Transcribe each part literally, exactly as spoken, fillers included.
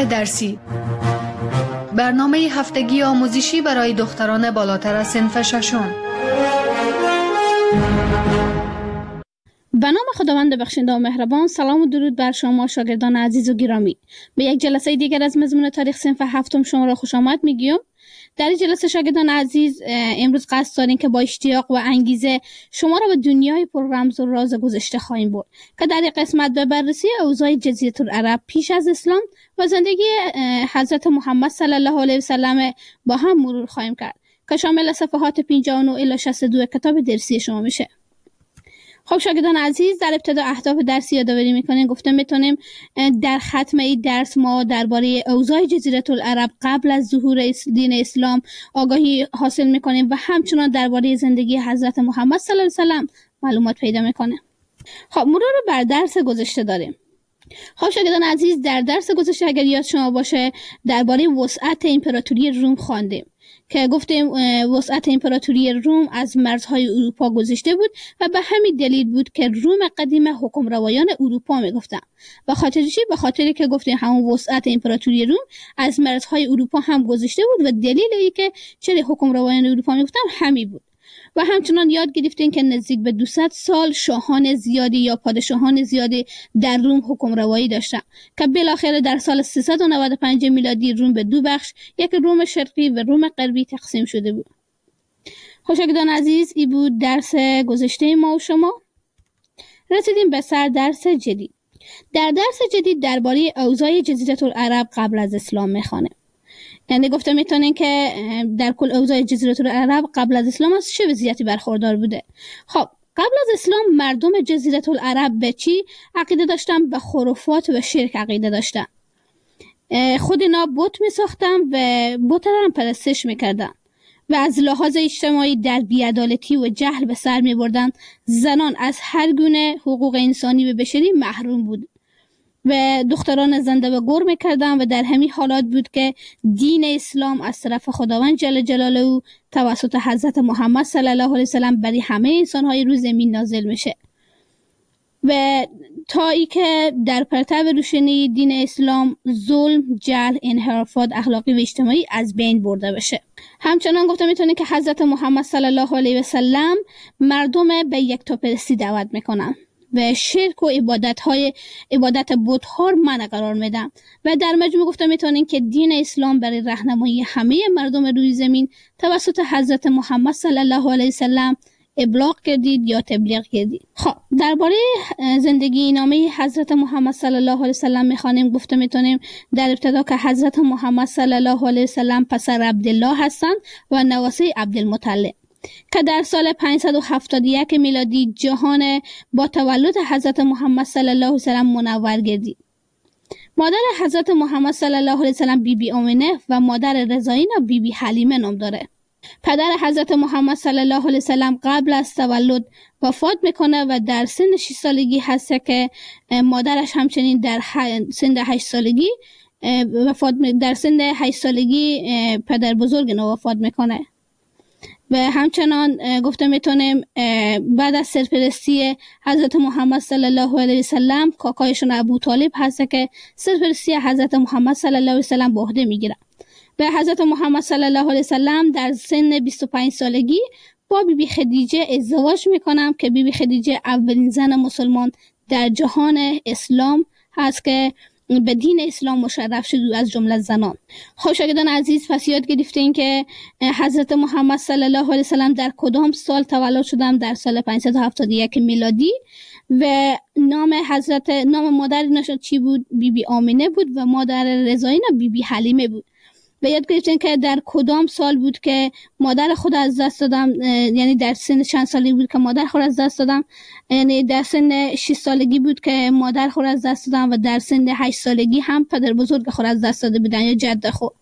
درسی، برنامه هفتگی آموزشی برای دختران بالاتر از صنف ششم. به نام خداوند بخشنده و مهربان. سلام و درود بر شما شاگردان عزیز و گرامی. به یک جلسه دیگر از مضمون تاریخ صنف هفتم شما را خوش آمد میگیم. در این جلسه شاگردان عزیز امروز قصد داریم که با اشتیاق و انگیزه شما را به دنیای پر رمز و راز گذشته خواهیم برد که در این قسمت به بررسی اوضاع جزیره العرب پیش از اسلام و زندگی حضرت محمد صلی الله علیه و سلم با هم مرور خواهیم کرد که شامل صفحات پنجاه و نه الی شصت و دو کتاب درسی شما میشه. خب شاگردان عزیز، در ابتدا اهداف درسی یادآوری میکنیم. گفتم میتونیم در ختم این درس ما درباره اوضاع جزیره العرب قبل از ظهور دین اسلام آگاهی حاصل میکنیم و همچنان درباره زندگی حضرت محمد صلی الله علیه و سلم معلومات پیدا میکنیم. خب مرور بر درس گذشته داریم. خب شاگردان عزیز، در درس گذشته اگر یاد شما باشه درباره وسعت امپراتوری روم خواندیم که گفتیم وسعت امپراتوری روم از مرزهای اروپا گذشته بود و به همین دلیل بود که روم قدیم حکمروایان اروپا میگفتن. به خاطر چی؟ به خاطری که گفتیم همون وسعت امپراتوری روم از مرزهای اروپا هم گذشته بود و دلیل ای که چرا حکمروایان اروپا میگفتن همین بود. و همچنان یاد گرفتیم که نزدیک به دویست سال شاهان زیادی یا پادشاهان زیادی در روم حکمروایی داشتن که بالاخره در سال سیصد و نود و پنج میلادی روم به دو بخش، یک روم شرقی و روم غربی تقسیم شده بود. شاگردان عزیز، این بود درس گذشته ما و شما. رسیدیم به سر درس جدید. در درس جدید درباره اوضاع جزیره العرب قبل از اسلام میخوانیم. یعنی گفته میتونین که در کل اوضاع جزیره العرب قبل از اسلام از چه وضعیتی برخوردار بوده. خب قبل از اسلام مردم جزیره العرب به چی عقیده داشتن؟ به خرافات و شرک عقیده داشتن. خود اینا بت میساختن و بت را هم پرستش میکردن و از لحاظ اجتماعی در بی‌عدالتی و جهل به سر میبردن. زنان از هر گونه حقوق انسانی و بشری محروم بود و دختران زنده و گور میکردن و در همین حالات بود که دین اسلام از طرف خداوند جل جلاله توسط حضرت محمد صلی الله علیه و سلم برای همه انسان‌های روی زمین نازل میشه و تا ای که در پرتو روشنی دین اسلام ظلم، جهل، انحرافات اخلاقی و اجتماعی از بین برده بشه. همچنان گفته میتونه که حضرت محمد صلی الله علیه و سلم مردم به یکتاپرستی دعوت میکنن و شرک و عبادت های عبادت بت ها منع قرار میدن و در مجموع گفته میتونین که دین اسلام برای راهنمایی همه مردم روی زمین توسط حضرت محمد صلی الله علیه و سلم ابلاغ کردید یا تبلیغ کردید. خب درباره زندگی نامه حضرت محمد صلی الله علیه و سلم میخوانیم. گفته میتونیم در ابتدا که حضرت محمد صلی الله علیه و سلم پسر عبدالله هستند و نواسه عبدالمطلب که در سال پانصد و هفتاد و یک میلادی جهان با تولد حضرت محمد صلی الله علیه و سلم منور گردید. مادر حضرت محمد صلی الله علیه و سلم بی بی آمنه و مادر رضایینا بی بی حلیمه نام داره. پدر حضرت محمد صلی الله علیه و سلم قبل از تولد وفات میکنه و در سن شش سالگی هست که مادرش همچنین در سن هشت سالگی وفات در سن هشت سالگی پدر بزرگ نو وفات میکنه. و همچنان گفته میتونیم بعد از سرپرستی حضرت محمد صلی الله علیه و سلم کاکایشون ابو طالب هست که سرپرستی حضرت محمد صلی الله علیه و سلم به عهده میگیره و حضرت محمد صلی الله علیه و سلم در سن بیست و پنج سالگی با بی بی خدیجه ازدواج میکنم که بی بی خدیجه اولین زن مسلمان در جهان اسلام هست که به دین اسلام مشرف شد از جمله زنان. خب شاگردان عزیز، پس یاد گرفتین که حضرت محمد صلی الله علیه و سلم در کدام سال تولد شدن؟ در سال پانصد و هفتاد و یک میلادی و نام حضرت نام مادر نشد چی بود؟ بی بی آمنه بود و مادر رضایینا بی بی حلیمه بود. و یاد گرفتین که در کدام سال بود که مادر خود از دست دادم، یعنی در سن چند سالی بود که مادر خود از دست دادم؟ یعنی در سن شش سالگی بود که مادر خود از دست دادم و در سن هشت سالگی هم پدر بزرگ خود از دست داده بودن یا جد خود.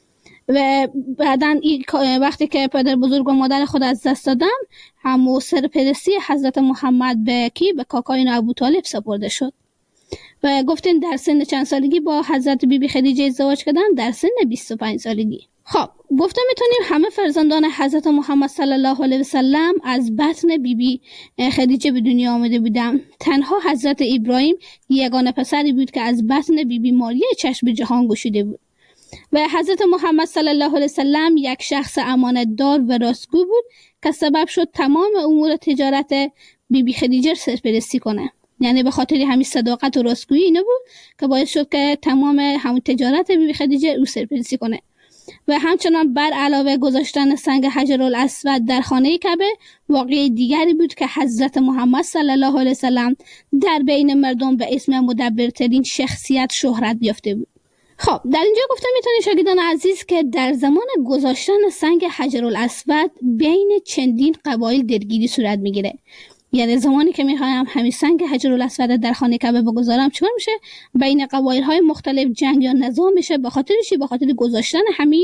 و بعدن وقتی که پدر بزرگ و مادر خود از دست دادن همو سرپرستی حضرت محمد به کی؟ به کاکای ابو طالب سپرده شد و گفتین در سن چند سالگی با حضرت بی بی خدیجه ازدواج کردن؟ در سن بیست و پنج سالگی. خب گفتم میتونیم همه فرزندان حضرت محمد صلی الله علیه و سلم از بطن بیبی خدیجه به دنیا آمده بودند. تنها حضرت ابراهیم یگانه پسری بود که از بطن بیبی ماریه چشم به جهان گشوده بود و حضرت محمد صلی الله علیه و سلم یک شخص امانتدار و راستگو بود که سبب شد تمام امور تجارت بیبی خدیجه سرپرستی کنه. یعنی به خاطر همین صداقت و راستگویی اینو بود که باعث شد که تمام همون تجارت بیبی خدیجه او سرپرستی کنه. و همچنان بر علاوه گذاشتن سنگ حجر الاسود در خانه کعبه واقعه دیگری بود که حضرت محمد صلی الله علیه وسلم در بین مردم به اسم مدبرترین شخصیت شهرت یافته بود. خب در اینجا گفتم میتونید شاگردان عزیز که در زمان گذاشتن سنگ حجر الاسود بین چندین قبایل درگیری صورت میگیره. یعنی زمانی که میخوایم همین سنگ حجر الاسود در خانه کعبه بگذارم چیکار میشه؟ بین قبایل های مختلف جنگ یا نزاع میشه به خاطر چی؟ به خاطر گذاشتن همین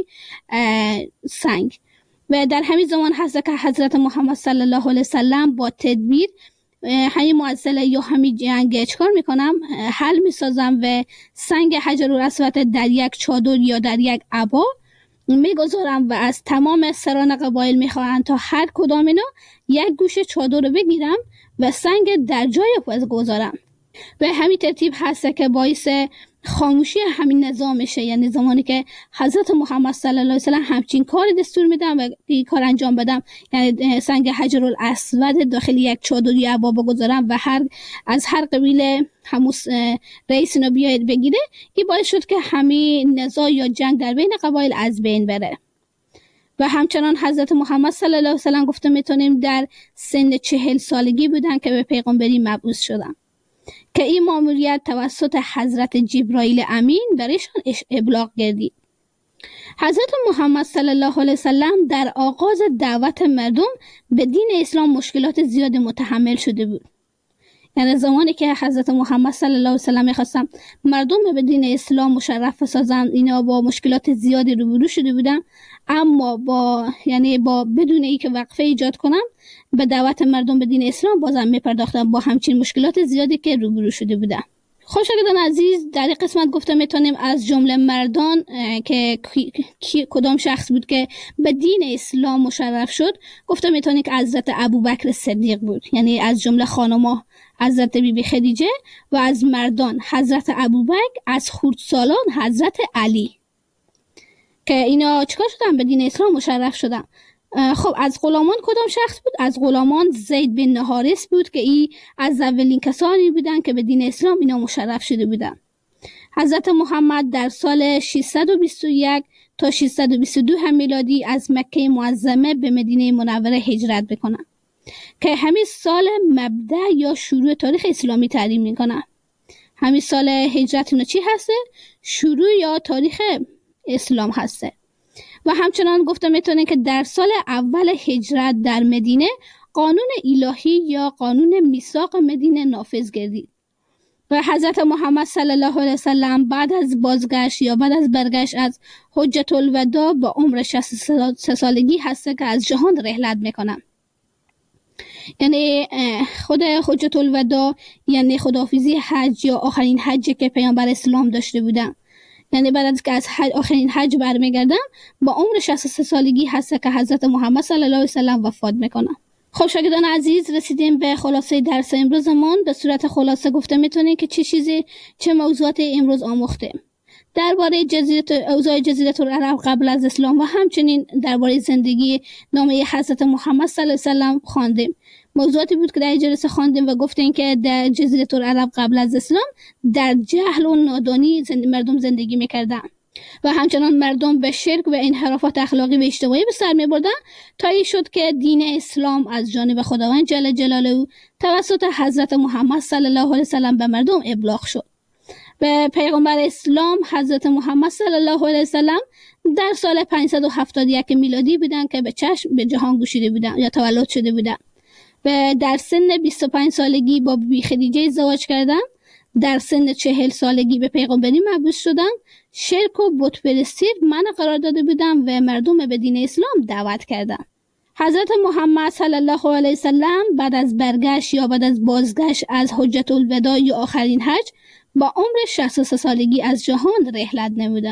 سنگ. و در همین زمان هست که حضرت محمد صلی الله علیه وسلم با تدبیر همین معضله یا همین جنگ چیکار میکنم؟ حل میسازم و سنگ حجر الاسود در یک چادر یا در یک عبا میگذارم و از تمام سران قبایل میخواهند تا هر کدام اینا یک گوشه چادر رو بگیرم و سنگ در جای پس گذارم. و همین ترتیب هست که باعث خاموشی همین نظام میشه. یعنی زمانی که حضرت محمد صلی الله علیه وسلم همچین کار دستور میدم و این کار انجام بدم، یعنی سنگ حجر الاسود داخل یک چادر یا عبا بگذارم و هر از هر قبیله همون رئیس اینو بیاید بگیره، این باعث شد که همین نزاع یا جنگ در بین قبایل از بین بره. و همچنان حضرت محمد صلی الله علیه وسلم گفته میتونیم در سن چهل سالگی بودن که به پیغمبری مبعوث شدن که این ماموریت توسط حضرت جبرائیل امین برایشان ابلاغ گردید. حضرت محمد صلی الله علیه وسلم در آغاز دعوت مردم به دین اسلام مشکلات زیاد متحمل شده بود. یعنی زمانی که حضرت محمد صلی الله علیه وسلم می‌خواستن مردم به دین اسلام مشرف سازند، اینا با مشکلات زیادی روبرو شده بودن، اما با یعنی با بدون اینکه وقفه ایجاد کنم به دعوت مردم به دین اسلام بازم میپرداختن با همچین مشکلات زیادی که روبرو شده بودن. خوشگذران عزیز، در این قسمت گفته میتونیم از جمله مردان که کی کدام شخص بود که به دین اسلام مشرف شد، گفته میتونیم که حضرت ابوبکر صدیق بود. یعنی از جمله خانم‌ها حضرت بیبی خدیجه و از مردان حضرت ابوبکر، از خردسالان حضرت علی که اینا چیکار شدن؟ به دین اسلام مشرف شدن. خب از غلامان کدام شخص بود؟ از غلامان زید بن حارث بود که ای از اولین کسانی بودن که به دین اسلام اینا مشرف شده بودن. حضرت محمد در سال ششصد و بیست و یک تا ششصد و بیست و دو هم میلادی از مکه معظمه به مدینه منوره هجرت بکنن که همین سال مبدأ یا شروع تاریخ اسلامی تعیین میکنن. همین سال هجرت اینا چی هسته؟ شروع یا تاریخ اسلام هسته. و همچنان گفته میتونه که در سال اول هجرت در مدینه قانون الهی یا قانون میثاق مدینه نافذ گردید و حضرت محمد صلی الله علیه وسلم بعد از بازگشت یا بعد از برگشت از حجت الوداع با عمر شصت و سه سالگی هسته که از جهان رحلت میکنن. یعنی خود حجت الوداع یعنی خداحافظی حج یا آخرین حجی که پیامبر اسلام داشته بودن. یعنی بعد از که از حج آخرین حج برمیگردم با عمر شصت و سه سالگی هست که حضرت محمد صلی الله علیه وسلم وفات میکنن. خب شاگردان عزیز، رسیدیم به خلاصه درس امروزمون. به صورت خلاصه گفته میتونیم که چه چیزی چه موضوعات امروز آموختیم درباره جزیره اوضاع جزیره العرب قبل از اسلام و همچنین درباره زندگی نامه حضرت محمد صلی الله علیه وسلم خواندیم. موضوعاتی بود که در جلسه خواندیم و گفتیم که در جزیره العرب قبل از اسلام در جهل و نادانی زند... مردم زندگی میکردن و همچنان مردم به شرک و انحرافات اخلاقی و اجتماعی به سر میبردن تا این شد که دین اسلام از جانب خداوند جل جلاله توسط حضرت محمد صلی الله علیه وسلم به مردم ابلاغ شد. به پیغمبر اسلام حضرت محمد صلی الله علیه وسلم در سال پانصد و هفتاد و یک میلادی بودن که به چشم به جهان گشوده بودن یا تولد شده بودن و در سن بیست و پنج سالگی با بیبی خدیجه ازدواج کردن. در سن چهل سالگی به پیغمبری مبعوث شدن. شرک و بت پرستی منع قرار داده بودن و مردم به دین اسلام دعوت کردن. حضرت محمد صلی الله علیه وسلم بعد از برگشت یا بعد از بازگشت از حجت الوداع یا آخرین حج با عمر شصت و سه سالگی از جهان رحلت نمودند.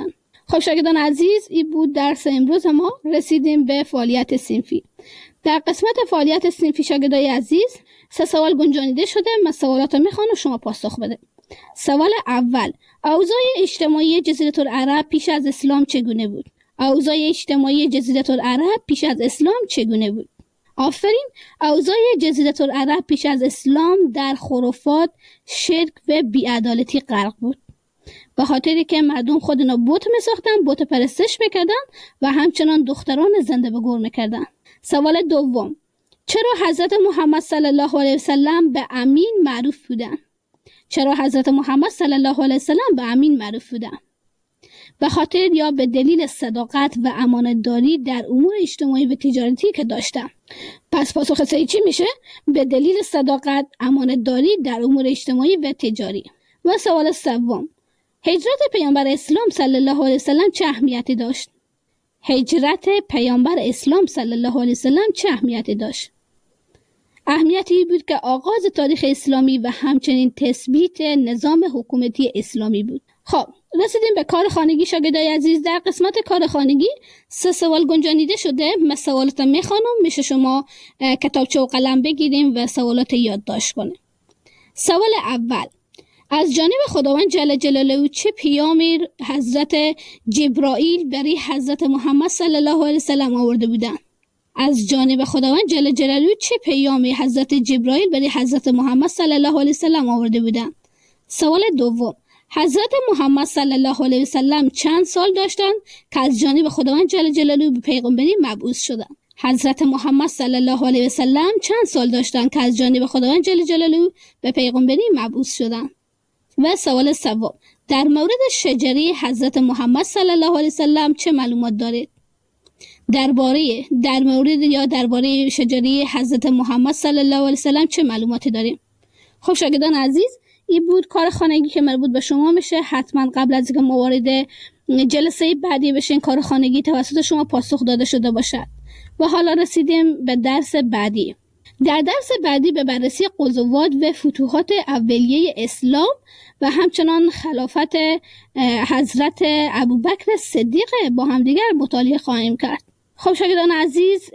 خب شاگردان عزیز، این بود درس امروز ما. رسیدیم به فعالیت صنفی. در قسمت فعالیت صنفی شاگردای عزیز سه سوال گنجانیده شده. من سوالات رو میخوام و شما پاسخ بده. سوال اول: اوضاع اجتماعی جزیره العرب پیش از اسلام چگونه بود؟ اوضاع اجتماعی جزیره العرب پیش از اسلام چگونه بود؟ آفرین. اوضاع جزیره العرب پیش از اسلام در خرافات، شرک و بی‌عدالتی غرق بود. به خاطری که مردم خودنا بت میساختن، بت پرستش میکردن و همچنان دختران زنده به گور میکردن. سوال دوم: چرا حضرت محمد صلی الله علیه وسلم به امین معروف بودن؟ چرا حضرت محمد صلی الله علیه وسلم به امین معروف بودن؟ به خاطر یا به دلیل صداقت و امانتداری در امور اجتماعی و تجارتی که داشتن. پس پاسخ صحیح چی میشه؟ به دلیل صداقت، امانتداری در امور اجتماعی و تجاری. و سوال سوم: هجرت پیامبر اسلام صلی الله علیه وسلم چه اهمیتی داشت؟ هجرت پیامبر اسلام صلی الله علیه وسلم چه اهمیتی داشت؟ اهمیتی بود که آغاز تاریخ اسلامی و همچنین تثبیت نظام حکومتی اسلامی بود. خب رسیدیم به کار خانگی شاگردای عزیز. در قسمت کار خانگی سه سوال گنجانیده شده. من سوالات میخوانم، میشه شما کتابچه و قلم بگیریم و سوالات یادداشت کنیم. سوال اول: از جانب خداوند جل جلاله چه پیامی حضرت جبرائیل برای حضرت محمد صلی الله علیه وسلم آورده بودند؟ از جانب خداوند جل جلاله چه پیامی حضرت جبرائیل برای حضرت محمد صلی الله علیه وسلم آورده بودند؟ سوال دوم: حضرت محمد صلی الله علیه وسلم چند سال داشتند که از جانب خداوند جل جلاله به پیغمبری مبعوث شدند؟ حضرت محمد صلی الله علیه وسلم چند سال داشتند که از جانب خداوند جل جلاله به پیغمبری مبعوث شدند؟ و سوال سوم: در مورد شجره حضرت محمد صلی الله علیه وسلم چه معلومات دارید؟ درباره در مورد یا درباره شجره حضرت محمد صلی الله علیه وسلم چه معلوماتی داریم؟ خب شاگردان عزیز، این بود کار خانگی که مربوط به شما میشه. حتما قبل از اینکه ما وارد جلسه بعدی بشین کار خانگی توسط شما پاسخ داده شده باشد. و حالا رسیدیم به درس بعدی. در درس بعدی به بررسی غزوات و فتوحات اولیه اسلام و همچنان خلافت حضرت ابوبکر صدیق با همدیگر مطالعه خواهیم کرد. خب شاگردان عزیز،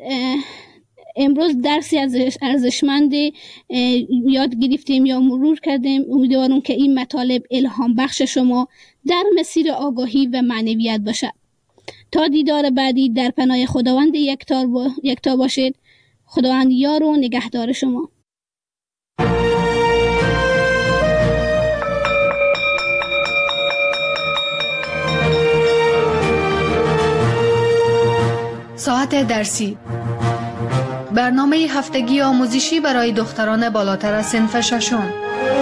امروز درسی ارزشمند یاد گرفتیم یا مرور کردیم. امیدوارم که این مطالب الهام بخش شما در مسیر آگاهی و معنویت باشد. تا دیدار بعدی در پناه خداوند یکتا با... یکتا باشید. خداوند یار و نگهدار شما. ساعت درسی، برنامه هفتگی آموزشی برای دختران بالاتر از صنف ششم.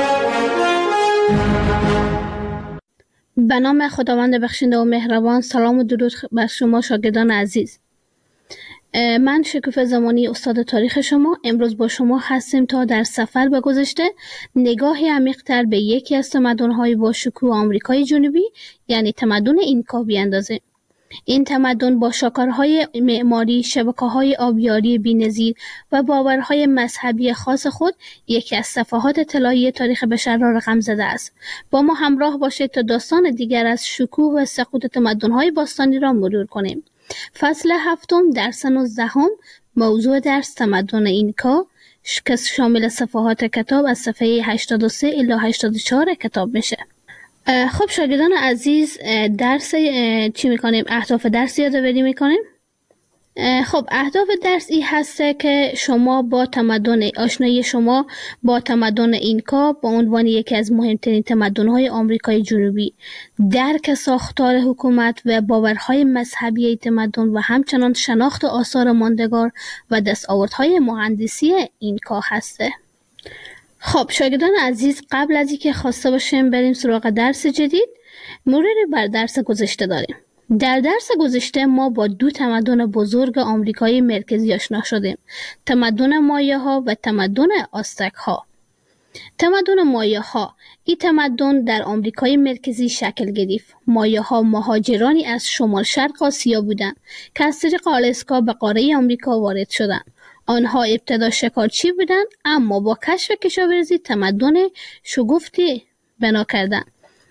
به نام خداوند بخشنده و مهربان. سلام و درود بر شما شاگردان عزیز. من شکوفه زمانی استاد تاریخ شما امروز با شما هستیم تا در سفر به گذشته نگاهی عمیق‌تر به یکی از تمدن‌های با شکوه آمریکای جنوبی یعنی تمدن اینکا بیاندازیم. این تمدن با شاکارهای معماری، شبکه‌های آبیاری بی‌نظیر و باورهای مذهبی خاص خود یکی از صفحات طلایی تاریخ بشر را رقم زده است. با ما همراه باشید تا داستان دیگر از شکوه و سقوط تمدن‌های باستانی را مرور کنیم. فصل هفتم درس نوزدهم، موضوع درس تمدن اینکا که شامل صفحات کتاب از صفحه هشتاد و سه الی هشتاد و چهار کتاب میشه. خب شاگردان عزیز، درس چی میکنیم؟ اهداف درس یادآوری میکنیم. خب اهداف درس این هسته که شما با تمدن آشنایی شما با تمدن اینکا با عنوان یکی از مهمترین تمدن‌های آمریکای جنوبی، درک ساختار حکومت و باورهای مذهبی تمدن و همچنان شناخت آثار ماندگار و دستاوردهای مهندسی اینکا هسته. خب شاگردان عزیز، قبل از اینکه خواسته باشیم بریم سراغ درس جدید، مروری بر درس گذشته داریم. در درس گذشته ما با دو تمدن بزرگ آمریکای مرکزی آشنا شدیم، تمدن مایه ها و تمدن آستک ها. تمدن مایه ها، این تمدن در آمریکای مرکزی شکل گرفت. مایه ها مهاجرانی از شمال شرق آسیا بودند که از طریق آلاسکا به قاره آمریکا وارد شدند. آنها ابتدا شکارچی بودند اما با کشف کشاورزی تمدن شگفتی بنا کردند.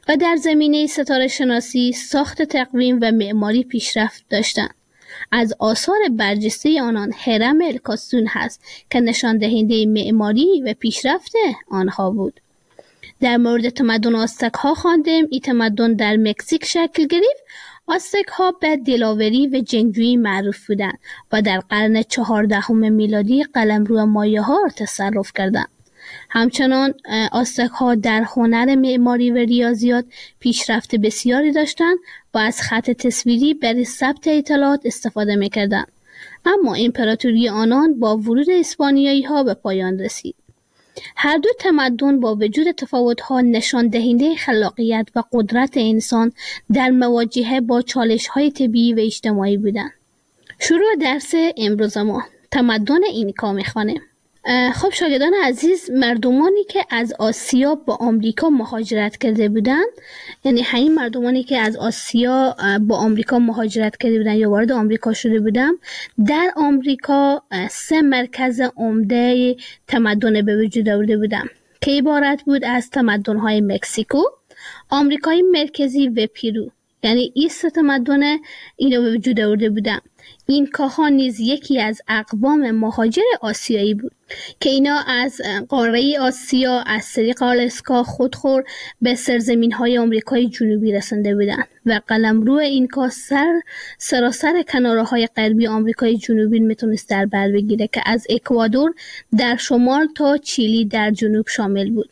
و در زمینه ستاره شناسی، ساخت تقویم و معماری پیشرفت داشتند. از آثار برجسته آنان هرم الکاسون هست که نشان دهنده معماری و پیشرفت آنها بود. در مورد تمدن آستک ها خواندیم. این تمدن در مکزیک شکل گرفت. آستک ها به دلاوری و جنگجویی معروف بودند و در قرن چهاردهم میلادی قلمرو مایه ها را تصرف کردند. همچنان آستک ها در هنر معماری و ریاضیات پیشرفت بسیاری داشتند و از خط تصویری برای ثبت اطلاعات استفاده می‌کردند. اما امپراتوری آنان با ورود اسپانیایی ها به پایان رسید. هر دو تمدن با وجود تفاوت‌ها نشان دهنده خلاقیت و قدرت انسان در مواجهه با چالش‌های طبیعی و اجتماعی بودند. شروع درس امروز ما تمدن اینکا می‌خوانیم. خب شاگردان عزیز، مردمانی که از آسیا با آمریکا مهاجرت کرده بودند، یعنی همین مردمانی که از آسیا با آمریکا مهاجرت کرده بودند یا وارد آمریکا شده بودند، در آمریکا سه مرکز عمده تمدن به وجود آورده بودند که عبارت بود از تمدن‌های مکزیکو، آمریکای مرکزی و پیرو. یعنی این سه تمدن اینو به وجود آورده بودند. اینکاها نیز یکی از اقوام مهاجر آسیایی بود که اینا از قاره آسیا از طریق آلاسکا خودخور به سرزمین‌های آمریکای جنوبی رسنده بودند و قلمرو اینکا سر سراسر کناره‌های غربی آمریکای جنوبی میتونست در بر بگیره که از اکوادور در شمال تا چیلی در جنوب شامل بود.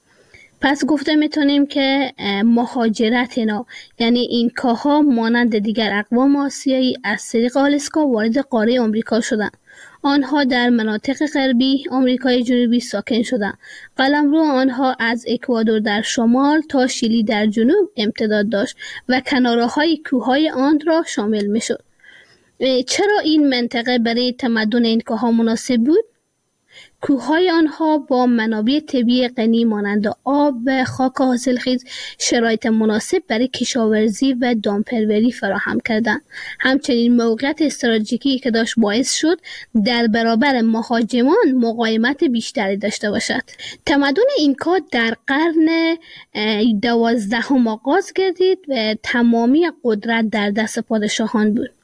پس گفته میتونیم که مهاجرت اینا، یعنی اینکاها مانند دیگر اقوام آسیایی از طریق آلاسکا وارد قاره آمریکا شدند. آنها در مناطق غربی آمریکای جنوبی ساکن شدند. قلمرو آنها از اکوادور در شمال تا شیلی در جنوب امتداد داشت و کناره‌های کوههای آن را شامل میشد. چرا این منطقه برای تمدن اینکاها مناسب بود؟ کوههای آنها با منابع طبیعی غنی مانند آب و خاک حاصلخیز شرایط مناسب برای کشاورزی و دامپروری فراهم کردند. همچنین موقعیت استراتژیکی که داشت باعث شد در برابر مهاجمان مقاومت بیشتری داشته باشد. تمدن اینکا در قرن دوازدهم آغاز گردید و تمامی قدرت در دست پادشاهان بود.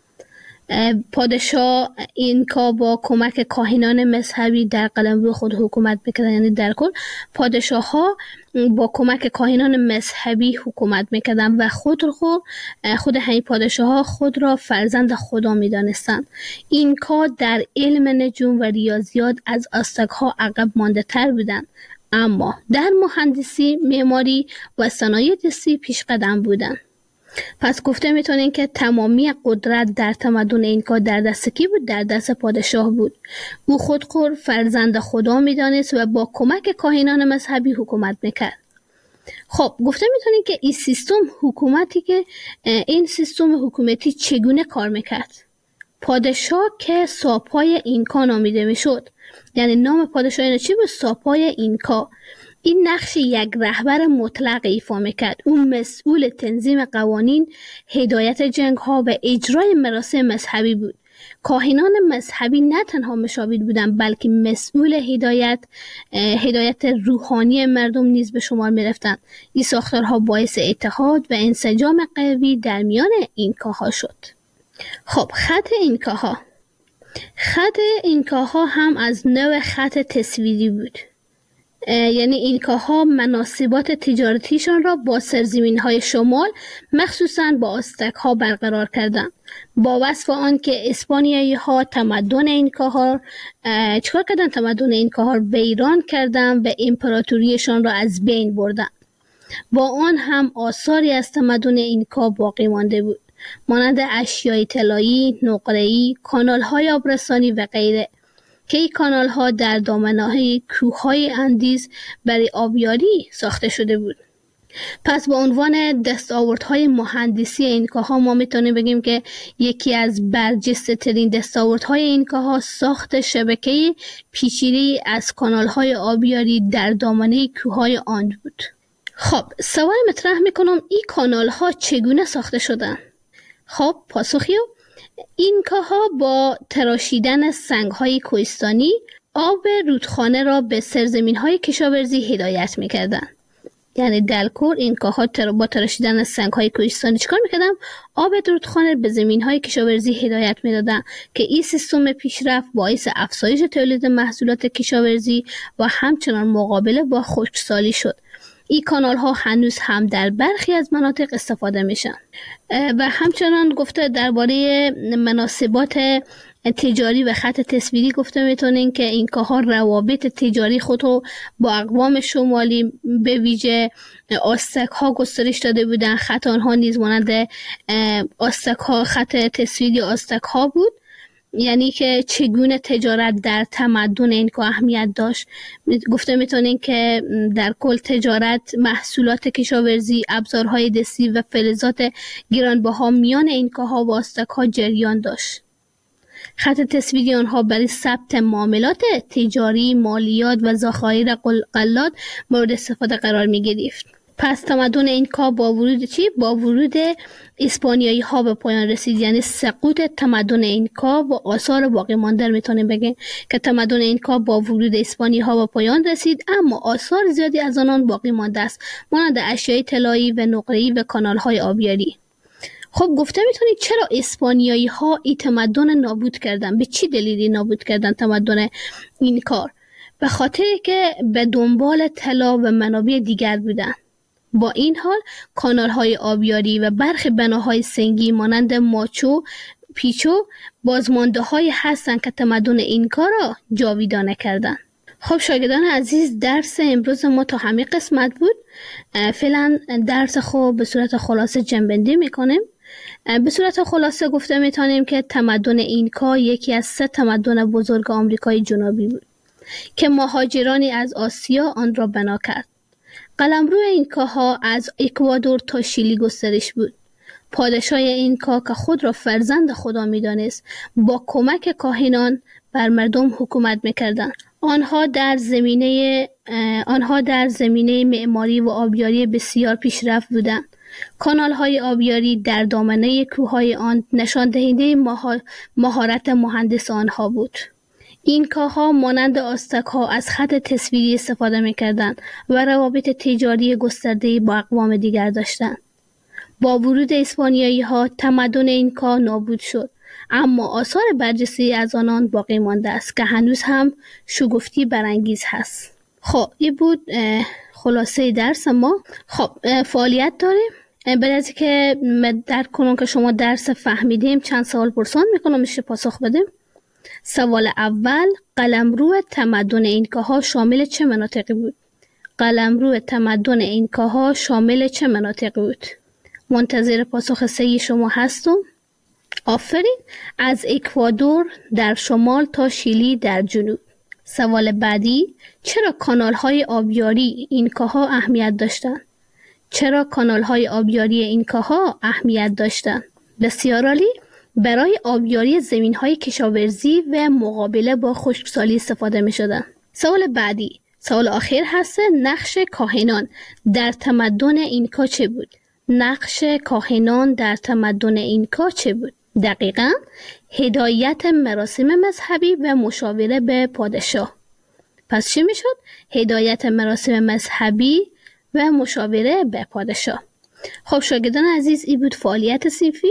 پادشاه اینکا با کمک کاهنان مذهبی در قلمرو خود حکومت میکردن. یعنی در کل پادشاه ها با کمک کاهنان مذهبی حکومت میکردن و خود خود خود همین پادشاه ها خود را فرزند خدا میدانستند. اینکا در علم نجوم و ریاضیات از آستک ها عقب مانده تر بودند، اما در مهندسی، معماری و صنایع دستی پیش قدم بودند. پس گفته میتونین که تمامی قدرت در تمدن اینکا در دست کی بود؟ در دست پادشاه بود. او خودخور فرزند خدا میدانست و با کمک کاهنان مذهبی حکومت میکرد. خب گفته میتونین که این سیستم حکومتی که این سیستم حکومتی چگونه کار میکرد؟ پادشاه که ساپای اینکا نامیده میشد. یعنی نام پادشاه اینا چی بود؟ ساپای اینکا. این نقش یک رهبر مطلق ایفا میکرد. اون مسئول تنظیم قوانین، هدایت جنگ ها و اجرای مراسم مذهبی بود. کاهنان مذهبی نه تنها مشاور بودند بلکه مسئول هدایت هدایت روحانی مردم نیز به شمار میرفتند. این ساختارها باعث اتحاد و انسجام قوی در میان اینکاها شد. خب خط اینکاها خط اینکاها هم از نوع خط تصویری بود. یعنی اینکاها مناسبات تجارتیشان را با سرزمین‌های شمال مخصوصاً با آستک ها برقرار کردند. با وصف آن که اسپانیایی ها تمدن اینکاها چکار کردن؟ تمدن اینکاها را ویران کردند و امپراتوریشان را از بین بردند. با آن هم آثاری از تمدن اینکا باقی مانده بود، مانند اشیای طلایی، نقره‌ای، کانال‌های آبرسانی و غیره که این کانال ها در دامنه‌های کوههای اندیز برای آبیاری ساخته شده بود. پس با عنوان دستاوردهای مهندسی اینکاها ما میتونیم بگیم که یکی از برجسته ترین دستاوردهای اینکاها ساخت شبکه پیچیده‌ای از کانال های آبیاری در دامنه کوههای آن بود. خب سوال مطرح میکنم این کانال ها چگونه ساخته شدن؟ خب پاسخیو اینکاها با تراشیدن سنگ‌های کوهستانی آب رودخانه را به سرزمین‌های کشاورزی هدایت می‌کردند. یعنی دلکور این کاها تر با تراشیدن سنگ های کوهستانی چیکار میکردن؟ آب رودخانه به زمین های کشاورزی هدایت میدادن که این سیستم پیشرفت باعث افزایش تولید محصولات کشاورزی و همچنان مقابله با خشکسالی شد. این کانال ها هنوز هم در برخی از مناطق استفاده میشن. و همچنان گفته درباره مناسبات تجاری و خط تصویری گفته میتونین که این کاها روابط تجاری خود رو با اقوام شمالی به ویژه آستک ها گسترش داده بودن. خط آنها نیز مانند آستک ها خط تصویری آستک ها بود، یعنی که چگونه تجارت در تمدن این که اهمیت داشت. گفته میتونین که در کل تجارت، محصولات کشاورزی، ابزارهای دستی و فلزات گرانبها میان این کاها و آستک ها جریان داشت. خط تصویری آنها برای ثبت معاملات تجاری، مالیات و ذخایر غلات مورد استفاده قرار می گرفت. پس تمدن اینکا با ورود چی؟ با ورود اسپانیایی ها به پایان رسید، یعنی سقوط تمدن اینکا و آثار باقی مانده میتونیم بگیم که تمدن اینکا با ورود اسپانیایی ها به پایان رسید، اما آثار زیادی از آنان باقی مانده است، مانند اشیای طلایی و نقره‌ای و کانال های آبیاری. خب گفته میتونید چرا اسپانیایی ها این تمدن نابود کردن؟ به چی دلیلی نابود کردن تمدن اینکا؟ به خاطر که به دنبال طلا و منابع دیگر بودن. با این حال کانال های آبیاری و برخی بناهای سنگی مانند ماچو پیچو بازمانده های هستند که تمدن اینکا را جاویدانه کردند. خب شاگردان عزیز، درس امروز ما تا همین قسمت بود. فعلا درس خود به صورت خلاصه جنبندی میکنیم. به صورت خلاصه گفته میتونیم که تمدن اینکا یکی از سه تمدن بزرگ آمریکای جنوبی بود که مهاجرانی از آسیا آن را بنا کرد. قلمرو اینکاها از اکوادور تا شیلی گسترش بود. پادشاه اینکا که خود را فرزند خدا می‌دانست، با کمک کاهنان بر مردم حکومت می‌کردند. آنها در زمینه آنها در زمینه معماری و آبیاری بسیار پیشرفت بودند. کانال‌های آبیاری در دامنه کوههای آن نشان دهنده مهارت مهندس آنها بود. اینکاها مانند آستک‌ها از خط تصویری استفاده می‌کردند و روابط تجاری گسترده‌ای با اقوام دیگر داشتند. با ورود اسپانیایی‌ها تمدن اینکا نابود شد، اما آثار برجسته از آنان باقی مانده است که هنوز هم شگفتی برانگیز هست. خب این بود خلاصه درس ما. خب فعالیت داریم. بعد از که درک کنم که شما درس فهمیدیم، چند سوال پرسان میکنم میشه پاسخ بدیم. سوال اول، قلمرو تمدن اینکاها شامل چه مناطقی بود؟ قلمرو تمدن اینکاها شامل چه مناطقی بود؟ منتظر پاسخ صحیح شما هستم. آفرین. از اکوادور در شمال تا شیلی در جنوب. سوال بعدی، چرا کانال‌های آبیاری اینکاها اهمیت داشتند؟ چرا کانال‌های آبیاری اینکاها اهمیت داشتند؟ بسیار عالی. برای آبیاری زمین‌های کشاورزی و مقابله با خشکسالی استفاده می‌شدند. سوال بعدی، سوال آخر هست، نقش کاهنان در تمدن اینکا چه بود؟ نقش کاهنان در تمدن اینکا چه بود؟ دقیقاً هدایت مراسم مذهبی و مشاوره به پادشاه. پس چی میشد؟ هدایت مراسم مذهبی و مشاوره به پادشاه. خب شاگردان عزیز، این بود فعالیت صنفی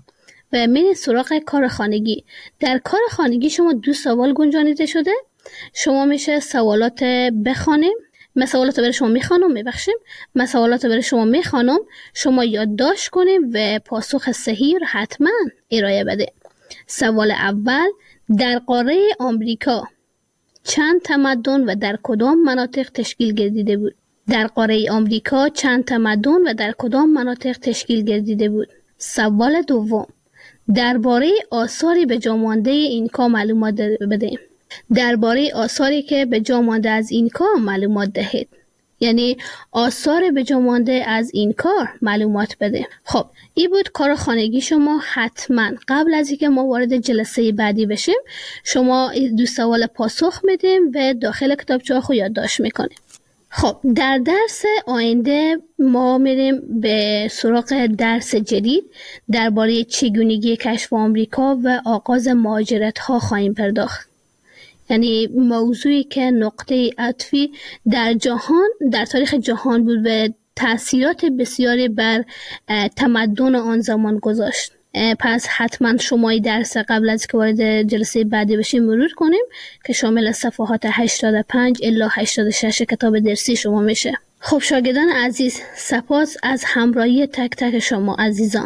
و من سراغ کار خانگی. در کار خانگی شما دو سوال گنجانیده شده. شما میشه سوالات بخوانیم. من سوالات برای شما میخوانم، میبخشیم. من سوالات برای شما میخوانم، شما یادداشت کنیم و پاسخ صحیح رو حتما ارائه بده. سوال اول، در قاره آمریکا چند تمدن و در کدام مناطق تشکیل گردیده بود؟ در قاره آمریکا چند تمدن و در کدام مناطق تشکیل گردیده بود؟ سوال دوم، درباره آثاری به جا مانده اینکا معلومات بده. درباره آثاری که به جا مانده از اینکا معلومات دهید. یعنی آثار به جا مانده از این کار معلومات بده. خب این بود کار خانگی شما. حتما قبل از اینکه ما وارد جلسه بعدی بشیم شما دو سوال پاسخ میدیم و داخل کتابچه خود یادداشت میکنیم. خب در درس آینده ما میریم به سراغ درس جدید درباره چگونگی کشف آمریکا و آغاز مهاجرت ها خواهیم پرداخت. یعنی موضوعی که نقطه عطفی در جهان در تاریخ جهان بود و تأثیرات بسیاری بر تمدن آن زمان گذاشت. پس حتما شما این درس قبل از که وارد جلسه بعدی بشیم مرور کنیم که شامل صفحات هشتاد و پنج الی هشتاد و شش کتاب درسی شما میشه. خب شاگردان عزیز، سپاس از همراهی تک تک شما عزیزان.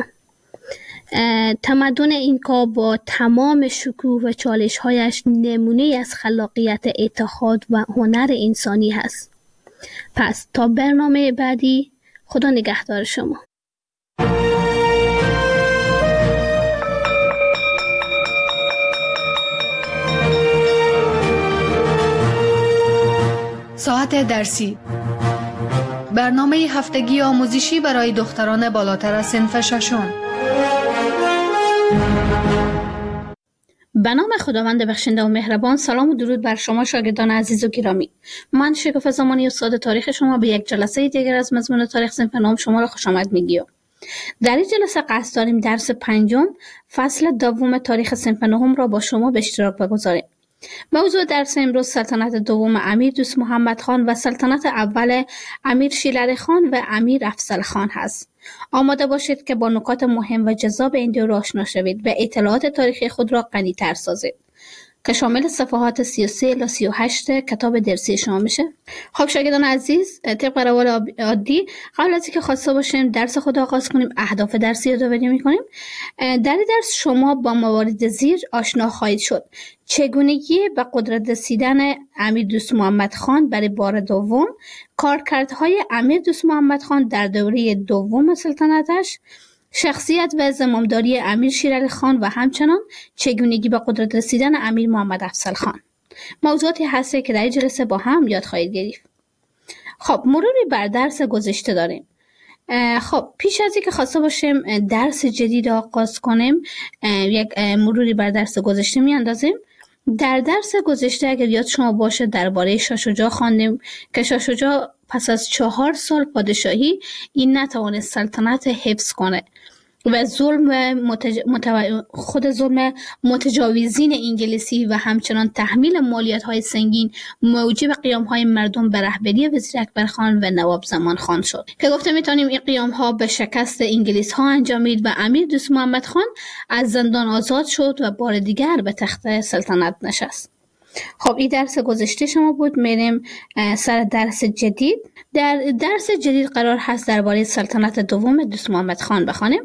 تمدن اینکا با تمام شکوه و چالش هایش نمونه از خلاقیت، اتحاد و هنر انسانی هست. پس تا برنامه بعدی، خدا نگهدار شما. ساعت درسی، برنامه هفتگی آموزشی برای دختران بالاتر از صنف ششم. به نام خداوند بخشنده و مهربان. سلام و درود بر شما شاگردان عزیز و گرامی. من شکوفه زمانی استاد تاریخ شما به یک جلسه دیگر از مضمون تاریخ صنف نهم شما را خوش آمد میگیم. در این جلسه قصد داریم درس پنجم فصل دوم تاریخ صنف نهم را با شما به اشتراک بگذاریم. موضوع درس امروز سلطنت دوم امیر دوست محمد خان و سلطنت اول امیر شیرعلی خان و امیر افضل خان هست. آماده باشید که با نکات مهم و جذاب این دو را آشنا شوید و اطلاعات تاریخی خود را غنی‌تر سازید که شامل صفحات سی و سه الی سی و هشت کتاب درسی شما میشه. خب شاگردان عزیز، طبق روال عادی قبل از اینکه خواسته باشیم درس خود آغاز کنیم، اهداف درسی رو یادآوری می‌کنیم. در این درس شما با موارد زیر آشنا خواهید شد: چگونگی به قدرت رسیدن امیر دوست محمد خان برای بار دوم، کارکردهای امیر دوست محمد خان در دوره دوم سلطنتش، شخصیت و زمامداری امیر شیرعلی خان و همچنان چگونگی به قدرت رسیدن امیر محمد افضل خان. موضوعاتی هسته که در این جلسه با هم یاد خواهید گرفت. خب مروری بر درس گذشته داریم. خب پیش از اینکه خواسته باشیم درس جدید آغاز کنیم، یک مروری بر درس گذشته میاندازیم. در درس گذشته اگر یاد شما باشه درباره شاه شجاع خواندیم که شاه شجاع پس از چهار سال پادشاهی این نتوانست سلطنت حفظ کنه و ظلم متج... متو... خود ظلم متجاوزین انگلیسی و همچنان تحمیل مالیات‌های سنگین موجب قیام‌های مردم به رهبری وزیر اکبر خان و نواب زمان خان شد که گفته میتونیم این قیام‌ها به شکست انگلیس‌ها انجامید و امیر دوست محمد خان از زندان آزاد شد و بار دیگر به تخت سلطنت نشست. خب این درس گذشته شما بود. میریم سر درس جدید. در درس جدید قرار هست درباره سلطنت دوم دوست محمد خان بخوانیم.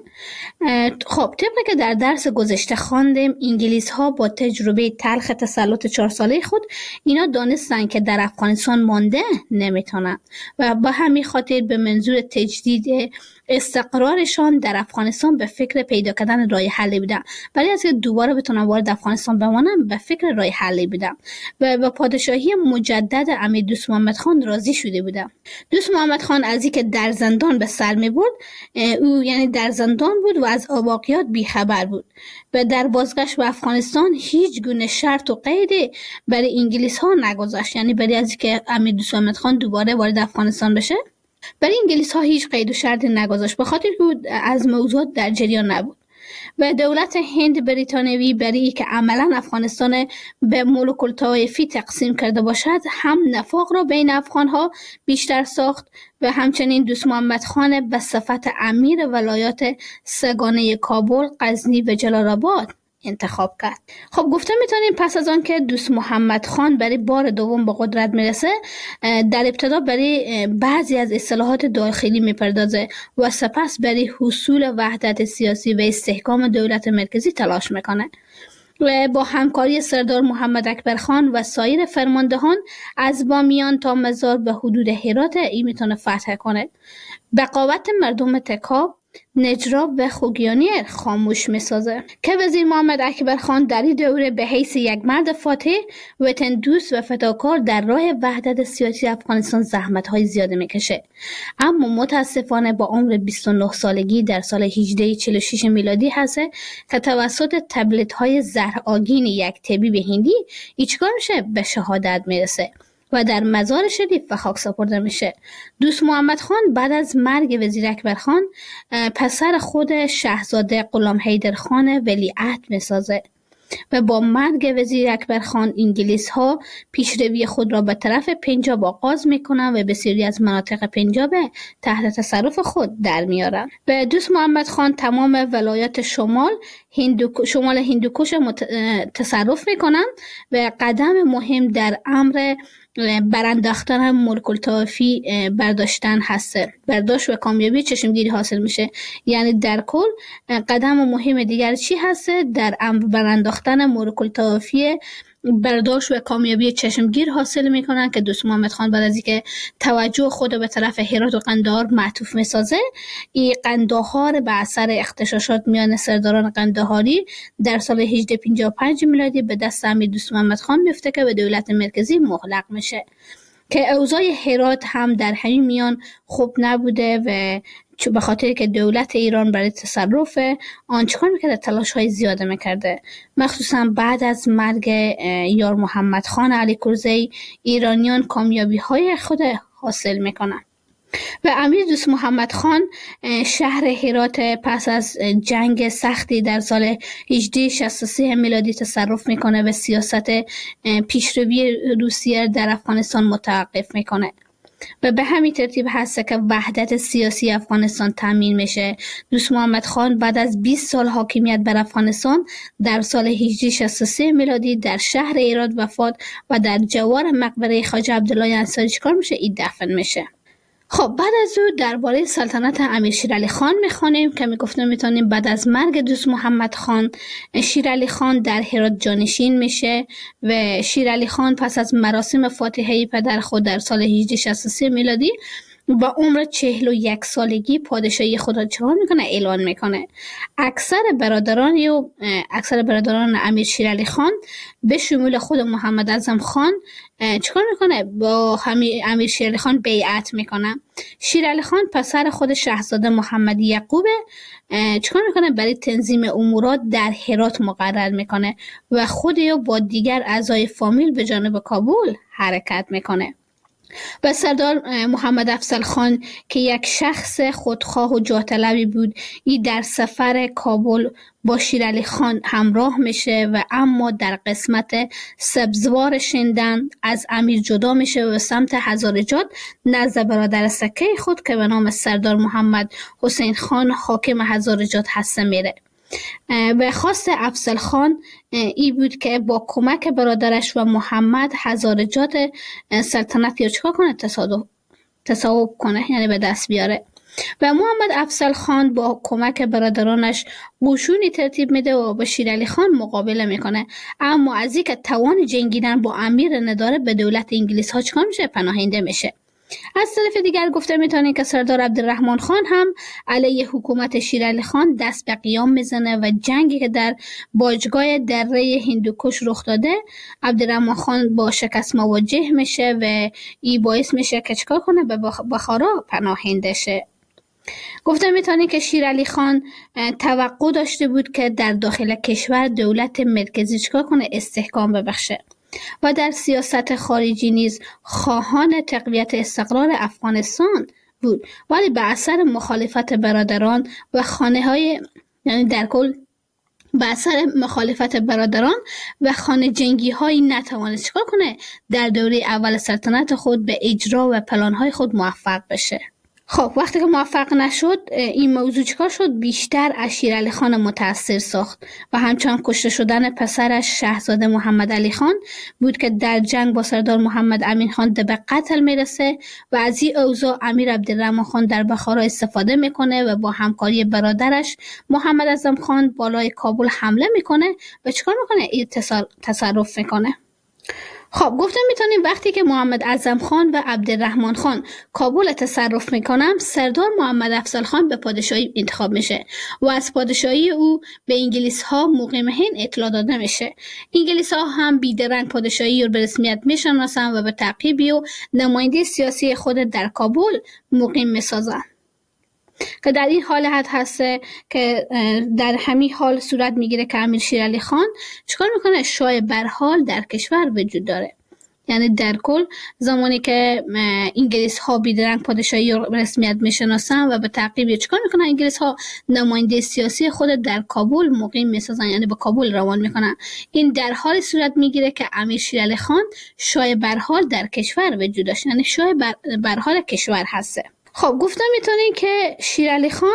خب طبق که در درس گذشته خواندیم، انگلیس ها با تجربه تلخ تسلط چهار ساله خود اینا دانستن که در افغانستان مانده نمیتونن و با همین خاطر به منظور تجدید استقرارشان در افغانستان به فکر پیدا کردن راه حلی بودن. برای از که دوباره بتونن وارد افغانستان بمانن به فکر راه حلی بودن و با پادشاهی مجدد امیر دوست محمد خان راضی شده بودن. دوست محمد خان از اینکه در زندان به سر می برد، او یعنی در زندان بود و از واقعیات بیخبر بود و در بازگشت به افغانستان هیچ گونه شرط و قیدی برای انگلیس ها نگذاشت، یعنی برای از اینکه امیر دوست محمد خان دوباره وارد افغانستان بشه برای انگلیس ها هیچ قید و شرطی نگذاشت، به خاطر که از موضوعات در جریان نبود و دولت هند بریتانیایی برای که عملا افغانستان به ملوک الطوایفی تقسیم کرده باشد هم نفاق را بین افغان ها بیشتر ساخت و همچنین دوست محمد خان به صفت امیر ولایات سگانه کابل، غزنی و جلال آباد انتخاب کرد. خب گفته میتونیم پس از آن که دوست محمد خان برای بار دوم به قدرت میرسه، در ابتدا برای بعضی از اصلاحات داخلی میپردازه و سپس برای حصول وحدت سیاسی و استحکام دولت مرکزی تلاش میکنه و با همکاری سردار محمد اکبر خان و سایر فرماندهان از بامیان تا مزار به حدود هرات ای میتونه فتح کنه. بقاوت مردم تکاب، نجراب و خوگیانی خاموش میسازه که وزیر محمد اکبر خان در این دوره به حیث یک مرد فاتح، وطن دوست و فداکار در راه وحدت سیاسی افغانستان زحمت های زیاده میکشه، اما متاسفانه با عمر بیست و نه سالگی در سال هجده چهل و شش میلادی هست که توسط تبلیت های زهرآگین یک طبیب هندی ایچکار میشه به شهادت میرسه و در مزار شریف به خاک سپرده میشه. دوست محمد خان بعد از مرگ وزیر اکبر خان پسر خود شاهزاده غلام حیدر خان ولیعهد میسازه و با مرگ وزیر اکبر خان انگلیس ها پیشروی خود را به طرف پنجاب آغاز میکنند و بسیاری از مناطق پنجاب تحت تصرف خود در میارند. و دوست محمد خان تمام ولایات شمال هندو شمال هندوکش مت... تصرف میکنند و قدم مهم در امر برانداختن ملک الطوایفی برداشتن هست. برداشت و کامیابی چشمگیری حاصل میشه. یعنی در کل قدم مهم دیگر چی هست در امر برانداختن ملک الطوایفی برداشت و کامیابی چشمگیر حاصل میکنن که دوست محمد خان بعد از اینکه توجه خود به طرف هرات و قندهار معطوف میسازه، این قندهار به اثر اغتشاشات میان سرداران قندهاری در سال هجده پنجاه و پنج میلادی به دست امیر دوست محمد خان میفته که به دولت مرکزی مغلق میشه که اوضاع هرات هم در همین میان خوب نبوده و به خاطر که دولت ایران برای تصرف آن چکار میکرده، تلاش های زیاده میکرده. مخصوصا بعد از مرگ یار محمد خان علی کرزی ایرانیان کامیابی های خود حاصل میکنن و امیر دوست محمد خان شهر هرات پس از جنگ سختی در سال هجده شصت و سه میلادی تصرف میکنه و سیاست پیشروی روسیه در افغانستان متوقف میکنه و به همین ترتیب هست که وحدت سیاسی افغانستان تامین میشه. دوست محمد خان بعد از بیست سال حاکمیت بر افغانستان در سال هجده شصت و سه میلادی در شهر هرات وفات و در جوار مقبره خواجه عبدالله انصاری چیکار میشه؟ این دفن میشه. خب بعد از او درباره سلطنت امیر شیرعلی خان میخوانیم که میگفتم میتونیم بعد از مرگ دوست محمد خان شیرعلی خان در هرات جانشین میشه و شیرعلی خان پس از مراسم فاتحه پدر خود در سال هجده شصت و سه میلادی با عمر چهل و یک سالگی پادشاهی خود را چکار میکنه؟ اعلان میکنه. اکثر برادران و اکثر برادران امیر شیرعلی خان به شمول خود محمد اعظم خان چکار میکنه؟ با امیر شیرعلی خان بیعت میکنه. شیرعلی خان پسر خود شاهزاده محمد یعقوب چکار میکنه؟ برای تنظیم امورات در هرات مقرر میکنه و خود او با دیگر اعضای فامیل به جانب کابل حرکت میکنه. و سردار محمد افضل خان که یک شخص خودخواه و جاه طلبی بود، این در سفر کابل با شیرعلی خان همراه میشه و اما در قسمت سبزوار شندن از امیر جدا میشه و سمت هزارجات نزد برادر سکه خود که به نام سردار محمد حسین خان حاکم هزارجات هسته میره. و خواست افضل خان ای بود که با کمک برادرش و محمد هزارجات سلطنت یا چکار کنه؟ تصادف تصاحب کنه، یعنی به دست بیاره. و محمد افضل خان با کمک برادرانش قشونی ترتیب میده و با شیرعلی خان مقابله میکنه، اما از اینکه توان جنگیدن با امیر نداره به دولت انگلیس ها چکار میشه؟ پناهنده میشه. از طرف دیگر گفته میتونیم که سردار عبدالرحمن خان هم علیه حکومت شیرعلی خان دست به قیام میزنه و جنگی که در باجگاه دره هندوکش رخ داده عبدالرحمن خان با شکست مواجه میشه و این باعث میشه که چکار کنه؟ به بخارا پناهنده شه. گفته میتونیم که شیرعلی خان توقع داشته بود که در داخل کشور دولت مرکزی چکار کنه؟ استحکام ببخشه و در سیاست خارجی نیز خواهان تقویت استقرار افغانستان بود، ولی به اثر مخالفت برادران و خانه های یعنی در کل به اثر مخالفت برادران و خانه جنگی های نتوانست چکار کنه؟ در دوره اول سلطنت خود به اجرا و پلان های خود موفق بشه. خب وقتی که موفق نشد این موضوع چکار شد؟ بیشتر از شیرعلی خان متاثر ساخت و همچنان کشته شدن پسرش شاهزاده محمد علی خان بود که در جنگ با سردار محمد امین خان به قتل میرسه و از این اوضاع امیر عبدالرحمن خان در بخارا استفاده میکنه و با همکاری برادرش محمد اعظم خان بالای کابل حمله میکنه و چکار میکنه؟ این تصرف میکنه. خب گفتم میتونیم وقتی که محمد اعظم خان و عبدالرحمن خان کابل تصرف میکنم، سردار محمد افضل خان به پادشاهی انتخاب میشه و از پادشاهی او به انگلیس ها مقیم هند اطلاع داده میشه. انگلیس ها هم بیدرنگ پادشاهی رو به رسمیت میشناسن و به تعقیبی و نماینده سیاسی خود در کابل مقیم میسازن که در این حالت هست که در همین حال صورت میگیره که امیر شیرعلی خان چیکار میکنه؟ شاه برحال در کشور وجود داره یعنی در کل زمانی که انگلیس ها بیدرنگ پادشاهی رسمیت میشناسن و به تعقیب چیکار میکنن؟ انگلیس ها نماینده سیاسی خود در کابل مقیم میسازن، یعنی به کابل روان میکنن. این در حال صورت میگیره که امیر شیر علی خان شاه برحال در کشور وجود داشت، یعنی شاه بر برحال کشور هسته. خب گفتم میتونین که شیر علی خان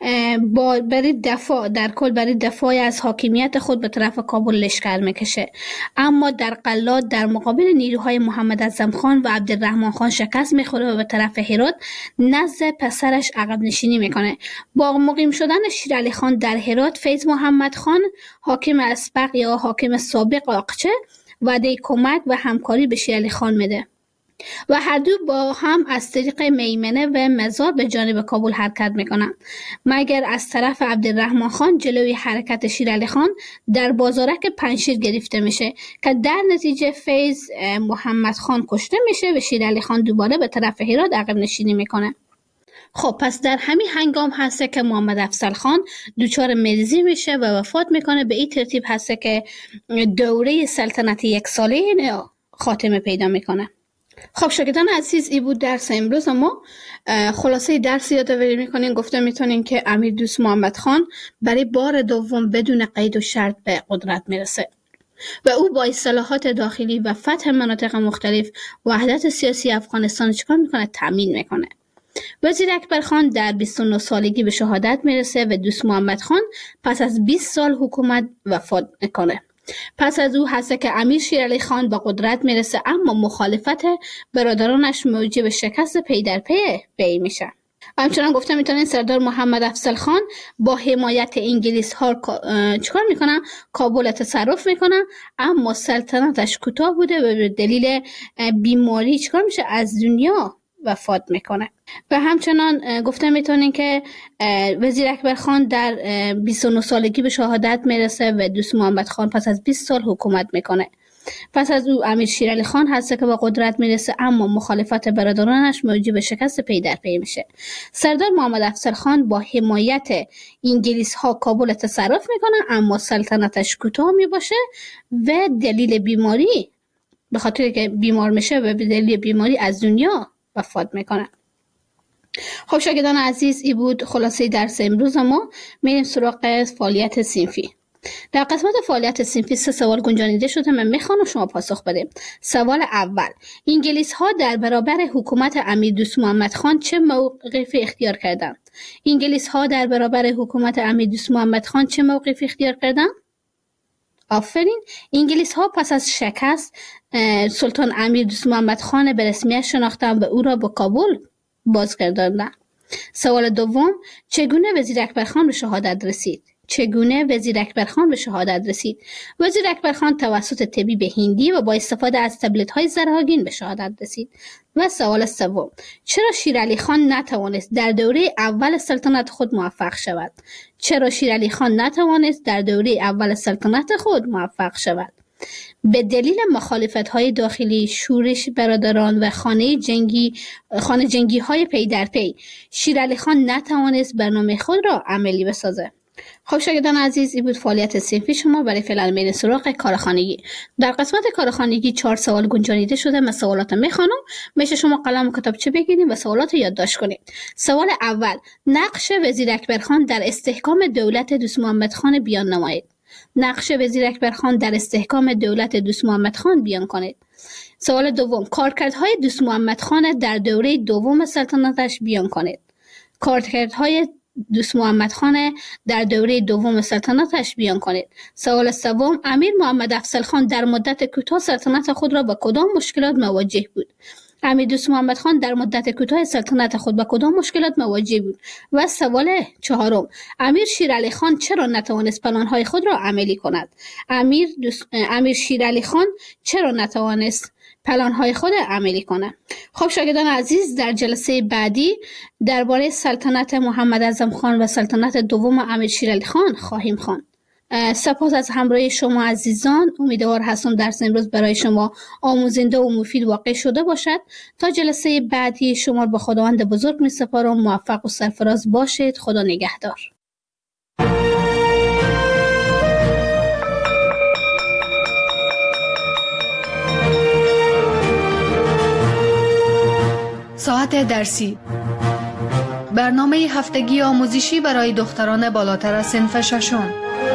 با برای دفاع در کل برای دفاع از حاکمیت خود به طرف کابل لشکر میکشه، اما در قلات در مقابل نیروهای محمد اعظم خان و عبدالرحمن خان شکست میخوره و به طرف هرات نزد پسرش عقب نشینی میکنه. با مقیم شدن شیر علی خان در هرات، فیض محمد خان حاکم اسبق یا حاکم سابق آقچه وعده کمک و همکاری به شیر علی خان میده و هر دو با هم از طریق میمنه و مزار به جانب کابل حرکت میکنن، مگر از طرف عبدالرحمن خان جلوی حرکت شیر علی خان در بازارک پنشیر گرفته میشه که در نتیجه فیض محمد خان کشته میشه و شیر علی خان دوباره به طرف هرات عقب نشینی میکنه. خب پس در همین هنگام هسته که محمد افضل خان دچار مریضی میشه و وفات میکنه. به این ترتیب هسته که دوره سلطنت یک ساله خاتمه پیدا میکنه. خب شاگردان عزیز، این بود درس امروز. ما خلاصه درس یادآوری میکنیم. گفته میتونیم که امیر دوست محمد خان برای بار دوم بدون قید و شرط به قدرت میرسه و او با اصلاحات داخلی و فتح مناطق مختلف وحدت سیاسی افغانستان چیکار میکنه؟ تامین میکنه. وزیر اکبر خان در بیست و نه سالگی به شهادت میرسه و دوست محمد خان پس از بیست سال حکومت وفات میکنه. پس از او هست که امیر شیر علی خان به قدرت میرسه، اما مخالفت برادرانش موجب شکست پی در پی بی میشه. همچنان گفته میتونین سردار محمد افضل خان با حمایت انگلیس ها چیکار میکنن؟ کابل تصرف میکنن، اما سلطنتش کوتاه بوده و به دلیل بیماری چیکار میشه؟ از دنیا وفات میکنه. و همچنان گفته میتونین که وزیر اکبر خان در بیست و نه سالگی به شهادت میرسه و دوست محمد خان پس از بیست سال حکومت میکنه. پس از او امیر شیر علی خان هست که به قدرت میرسه، اما مخالفت برادرانش موجب شکست پی در پی میشه. سردار محمد افضل خان با حمایت انگلیس ها کابل تصرف میکنه، اما سلطنتش کوتاه میباشه و دلیل بیماری، به خاطر که بیمار میشه و به دلیل بیماری از دنیا وفات میکنه. خب شاگردان عزیز، این بود خلاصه درس امروز. ما میریم سراغ فعالیت صنفی. در قسمت فعالیت صنفی سه سوال گنجانیده شده، من میخوام شما پاسخ بده. سوال اول: انگلیس ها در برابر حکومت امیر دوست محمد خان چه موقفی اختیار کردند؟ انگلیس ها در برابر حکومت امیر دوست محمد خان چه موقفی اختیار کردند؟ آفرین. انگلیس ها پس از شکست سلطان امیر دوست محمد خان به رسمیت شناختند و او را به کابل بازگرداندند. سوال دوم: چگونه وزیر اکبر خان به شهادت رسید؟ چگونه وزیر اکبر خان به شهادت رسید؟ وزیر اکبر خان توسط طبیب هندی و با استفاده از تبلت های زرهاگین به شهادت رسید. و سوال سوم: چرا شیر علی خان نتوانست در دوره اول سلطنت خود موفق شود؟ چرا شیر علی خان نتوانست در دوره اول سلطنت خود موفق شود؟ به دلیل مخالفت‌های داخلی، شورش برادران و خانه جنگی خانه جنگی های پی در پی، شیر علی خان نتوانست برنامه خود را عملی بسازد. خب شاگردان عزیز، این بود فعالیت صنفی شما. برای فعلا میریم سراغ کارخانگی. در قسمت کارخانگی چهار سوال گنجانیده شده. من سوالات میخوانم، میشه شما قلم و کتابچه بگیرید و سوالات رو یادداشت کنید. سوال اول: نقش وزیر اکبر خان در استحکام دولت دوست محمد خان بیان نمایید. نقش وزیر اکبر خان در استحکام دولت دوست محمد خان بیان کنید. سوال دوم: کارکردهای دوست محمد خان در دوره دوم سلطنتش بیان کنید. کارکردهای دوست محمد خان در دوره دوم سلطنتش بیان کنید. سوال سوم: امیر محمد افضل خان در مدت کوتاه سلطنت خود را با کدام مشکلات مواجه بود؟ امیر دوست محمد خان در مدت کوتاه سلطنت خود با کدام مشکلات مواجه بود؟ و سوال چهارم: امیر شیر علی خان چرا نتوانست پلانهای خود را عملی کند؟ امیر دوست... امیر شیر علی خان چرا نتوانست پلانهای خود عملی کنه؟ خب شاگردان عزیز، در جلسه بعدی درباره سلطنت محمد اعظم خان و سلطنت دوم امیر شیر علی خان خواهیم خواند. سپاس از همراهی شما عزیزان. امیدوار هستم درس امروز برای شما آموزنده و مفید واقع شده باشد. تا جلسه بعدی شما را به خداوند بزرگ می سپارم. موفق و سرفراز باشید. خدا نگهدار. ساعت درسی، برنامه هفتگی آموزشی برای دختران بالاتر از صنف ششم.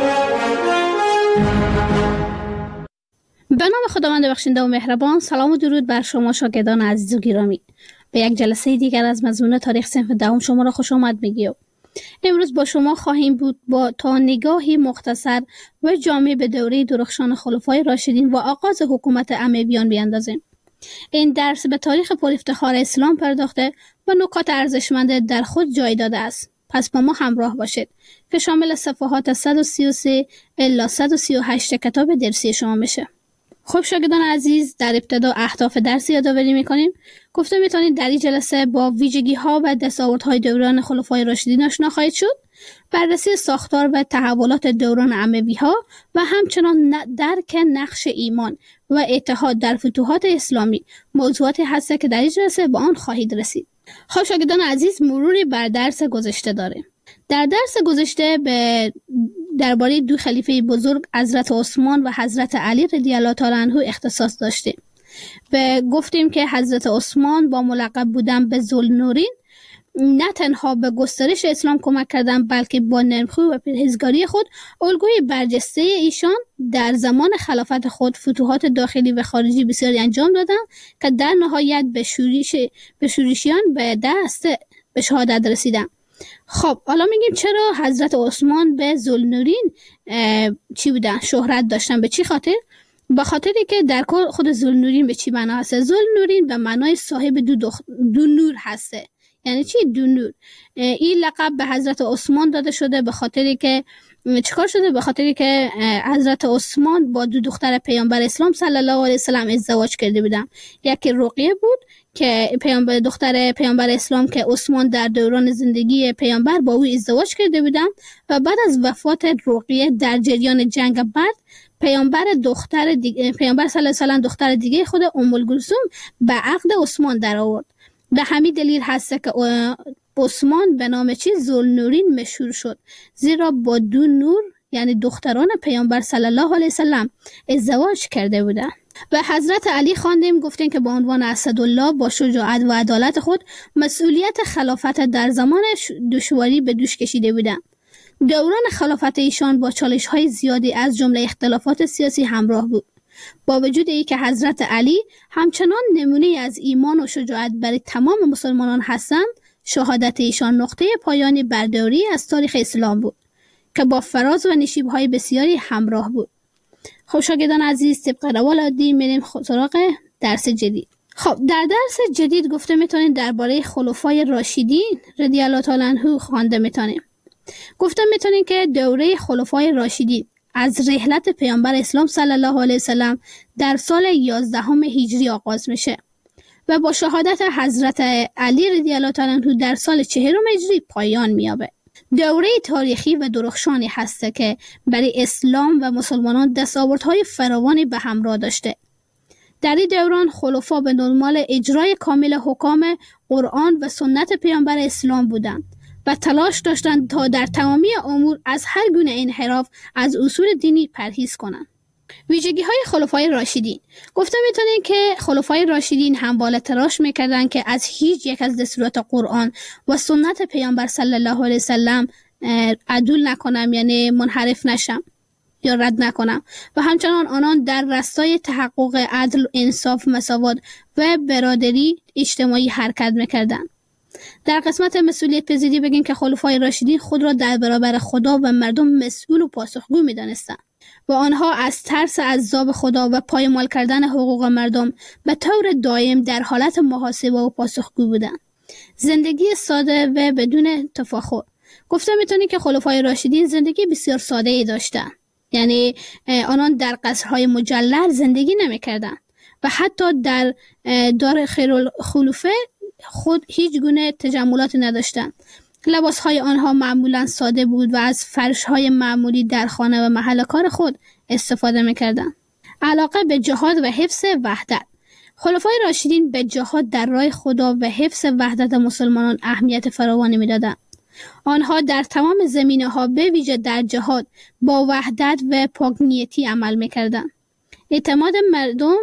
به نام خداوند بخشنده و مهربان. سلام و درود بر شما شاگردان عزیز و گرامی. به یک جلسه دیگر از مضمون تاریخ صنف دهم شما را خوش آمد میگیم. امروز با شما خواهیم بود با تا نگاهی مختصر و جامع به دوره درخشان خلفای راشدین و آغاز حکومت امویان بیاندازیم. این درس به تاریخ پرافتخار اسلام پرداخته و نکات ارزشمند در خود جای داده است. پس با ما همراه باشید که شامل صفحات صد و سی و سه الی صد و سی و هشت کتاب درسی شما میشه. خب شاگردان عزیز، در ابتدا اهداف درس یادآوری میکنیم. گفته میتونید در این جلسه با ویژگی ها و دستاوردهای دوران خلفای راشدین آشنا خواهید شد، بررسی ساختار و تحولات دوران اموی ها و همچنان درک نقش ایمان و اتحاد در فتوحات اسلامی موضوعاتی هست که در این جلسه با آن خواهید رسید. خب شاگردان عزیز، مروری بر درس گذشته داریم. در درس گذشته به درباره دو خلیفه بزرگ حضرت عثمان و حضرت علی رضی الله تعالی عنه اختصاص داشتیم. به گفتیم که حضرت عثمان با ملقب بودن به ذوالنورین نه تنها به گسترش اسلام کمک کردند، بلکه با نرمخو و پرهیزگاری خود الگوی برجسته ایشان در زمان خلافت خود فتوحات داخلی و خارجی بسیاری انجام دادند که در نهایت به شورش به شورشیان به دست به شهادت رسیدند. خب حالا میگیم چرا حضرت عثمان به ذوالنورین چی بودن؟ شهرت داشتن. به چی خاطر؟ به خاطری که در کل خود ذوالنورین به چی معنا هست؟ ذوالنورین به معنای صاحب دو, دخ... دو نور هسته. یعنی چی دو نور؟ این لقب به حضرت عثمان داده شده به خاطری که چیکار شده؟ به خاطری که حضرت عثمان با دو دختر پیامبر اسلام صلی الله علیه و سلم ازدواج کرده بودن. یکی رقیه بود که پیامبر دختر پیامبر اسلام که عثمان در دوران زندگی پیامبر با او ازدواج کرده بودن و بعد از وفات رقیه در جریان جنگ بعد پیامبر دختر دیگه پیامبر صلی الله علیه و سلم دختر دیگه خود ام الکلثوم به عقد عثمان در آورد. به همین دلیل هست که عثمان به نام چی ذوالنورین مشهور شد، زیرا با دو نور یعنی دختران پیامبر صلی الله علیه و سلم ازدواج کرده بودند. و حضرت علی خواندیم گفتیم که با عنوان اسدالله با شجاعت و عدالت خود مسئولیت خلافت در زمان دشواری به دوش کشیده بودند. دوران خلافت ایشان با چالش‌های زیادی از جمله اختلافات سیاسی همراه بود. با وجود ای که حضرت علی همچنان نمونه از ایمان و شجاعت برای تمام مسلمانان هستند، شهادت ایشان نقطه پایانی بر دوری از تاریخ اسلام بود که با فراز و نشیب‌های بسیاری همراه بود. خب شاگردان عزیز، طبق روال عادی میریم سراغ درس جدید. خب در درس جدید گفته میتونید درباره خلفای راشدین رضی الله تعالی عنهم خوانده میتونیم. گفته میتونید که دوره خلفای راشدین از رحلت پیامبر اسلام صلی الله علیه و سلم در سال یازدهم هجری آغاز میشه و با شهادت حضرت علی رضی الله تعالی عنه در سال چهارم هجری پایان مییابه. دوره تاریخی و درخشانی هسته که برای اسلام و مسلمانان دستاوردهای فراوانی به همراه داشته. در این دوران خلفا به دنبال اجرای کامل حکام قرآن و سنت پیامبر اسلام بودند و تلاش داشتند تا در تمامی امور از هر گونه انحراف از اصول دینی پرهیز کنند. ویژگی های خلفای راشدین. گفته میتونید که خلفای راشدین همواره تلاش میکردند که از هیچ یک از دستورات قرآن و سنت پیامبر صلی الله علیه و سلم عدول نکنم، یعنی منحرف نشم یا رد نکنم، و همچنان آنان در راستای تحقق عدل، انصاف، مساوات و برادری اجتماعی حرکت میکردند. در قسمت مسئولیت پذیری بگیم که خلفای راشدین خود را در برابر خدا و مردم مسئول و پاسخگو می‌دانستند و آنها از ترس عذاب خدا و پایمال کردن حقوق مردم به طور دائم در حالت محاسبه و پاسخگو بودند. زندگی ساده و بدون تفاخر. گفته میتونید که خلفای راشدین زندگی بسیار ساده ای داشتند. یعنی آنان در قصرهای مجلل زندگی نمی‌کردند و حتی در دار خیرالخلفه خود هیچ گونه تجملات نداشتند. لباسهای آنها معمولا ساده بود و از فرشهای معمولی در خانه و محل کار خود استفاده میکردند. علاقه به جهاد و حفظ وحدت. خلفای راشدین به جهاد در راه خدا و حفظ وحدت مسلمانان اهمیت فراوانی میدادند. آنها در تمام زمینه‌ها به ویژه در جهاد با وحدت و پاک‌نیتی عمل میکردند. اعتماد مردم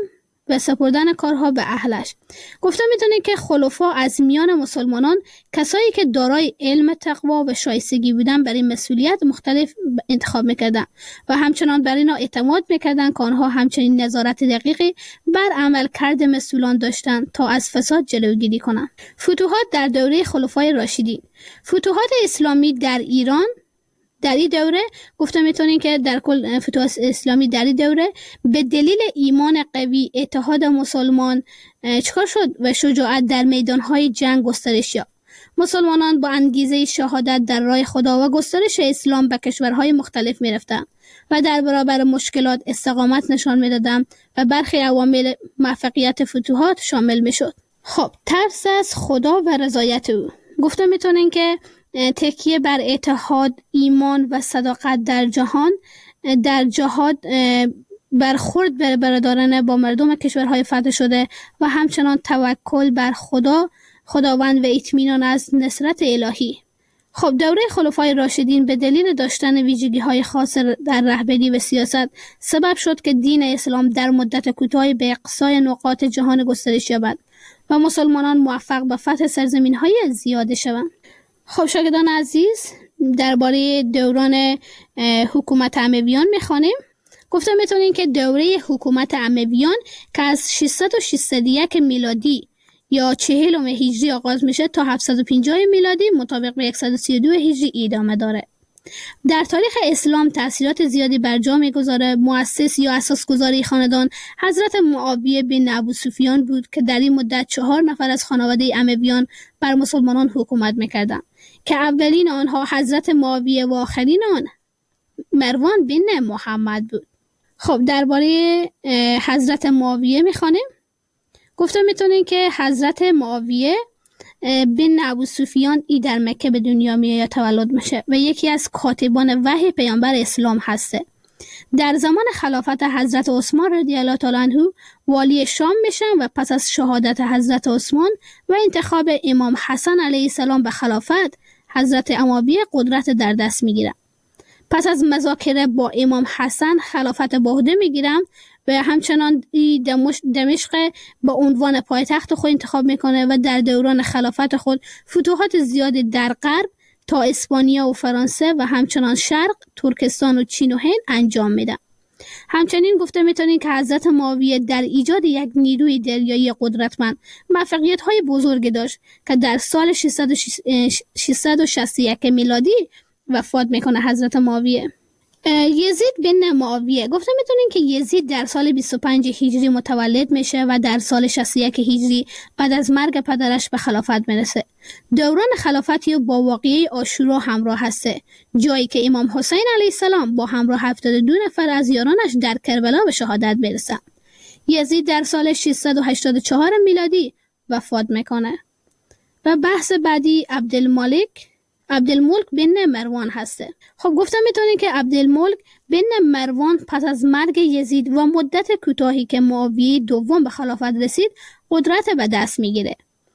و سپردن کارها به اهلش. گفته میتونه که خلفا از میان مسلمانان کسایی که دارای علم، تقوا و شایستگی بودن برای مسئولیت مختلف انتخاب میکردن و همچنان بر اینا اعتماد میکردن که آنها همچنین نظارت دقیقی بر عمل کرد مسئولان داشتن تا از فساد جلوگیری کنند. فتوحات در دوره خلفای راشدین. فتوحات اسلامی در ایران در این دوره گفته میتونین که در کل فتوحات اسلامی در این دوره به دلیل ایمان قوی، اتحاد مسلمان چکار شد و شجاعت در میدانهای جنگ گسترش یافت. مسلمانان با انگیزه شهادت در راه خدا و گسترش اسلام به کشورهای مختلف میرفتند و در برابر مشکلات استقامت نشان میدادند و برخی عوامل موفقیت فتوحات شامل میشد. خب، ترس از خدا و رضایت او. گفته میتونین که تکیه بر اتحاد، ایمان و صداقت در جهان در جهاد برخورد بر برادرانه با مردم کشورهای فتح شده و همچنان توکل بر خدا خداوند و اطمینان از نصرت الهی. خب، دوره خلفای راشدین به دلیل داشتن ویژگی‌های خاص در رهبری و سیاست سبب شد که دین اسلام در مدت کوتاهی به اقصای نقاط جهان گسترش یابد و مسلمانان موفق به فتح سرزمین‌های زیاده شوند. خب شاگردان عزیز، درباره دوران حکومت امویان میخوانیم. گفته میتونین که دوره حکومت امویان که از ششصد و شصت و یک میلادی یا چهلم هجری آغاز میشه تا هفتصد و پنجاه میلادی مطابق به صد و سی و دو هجری ادامه داره. در تاریخ اسلام تأثیرات زیادی بر جا میگذاره. مؤسس یا اساسگذار خاندان حضرت معاویه بن ابو سفیان بود که در این مدت چهار نفر از خانواده امویان بر مسلمانان حکومت میکردند که اولین آنها حضرت معاویه و آخرین آن مروان بن محمد بود. خب، درباره حضرت معاویه میخوانیم. گفته میتونین که حضرت معاویه بن ابو سفیان ای در مکه به دنیا میاد، تولد میشه و یکی از کاتبان وحی پیامبر اسلام هسته. در زمان خلافت حضرت عثمان رضی الله تعالی عنه والی شام میشن و پس از شهادت حضرت عثمان و انتخاب امام حسن علیه السلام به خلافت، حضرت معاویه قدرت در دست میگیرن. پس از مذاکره با امام حسن خلافت به عهده میگیرن و همچنان دمشق با عنوان پایتخت خود انتخاب میکنه و در دوران خلافت خود فتوحات زیادی در غرب تا اسپانیا و فرانسه و همچنان شرق، ترکستان و چین و هند انجام میده. همچنین گفته میتونین که حضرت معاویه در ایجاد یک نیروی دریایی قدرتمند موفقیت های بزرگی داشت که در سال ششصد و شصت و یک میلادی وفات میکنه حضرت معاویه. یزید بن معاویه. گفته میتونین که یزید در سال بیست و پنج هجری متولد میشه و در سال شصت و یک هجری بعد از مرگ پدرش به خلافت میرسه. دوران خلافتی با واقعه عاشورا همراه هسته، جایی که امام حسین علیه السلام با همراه هفتاد و دو نفر از یارانش در کربلا به شهادت برسه. یزید در سال ششصد و هشتاد و چهار میلادی وفات میکنه. و بحث بعدی عبدالملک عبدالملک بن مروان هسته. خب، گفتم میتونین که عبدالملک بن مروان پس از مرگ یزید و مدت کوتاهی که معاویه دوم به خلافت رسید قدرت به دست میگیره.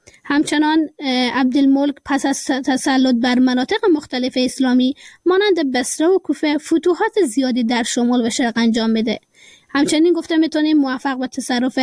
همچنان عبدالملک پس از تسلط بر مناطق مختلف اسلامی مانند بصره و کوفه فتوحات زیادی در شمال و شرق انجام میده. همچنین گفته میتونیم موفق به تصرف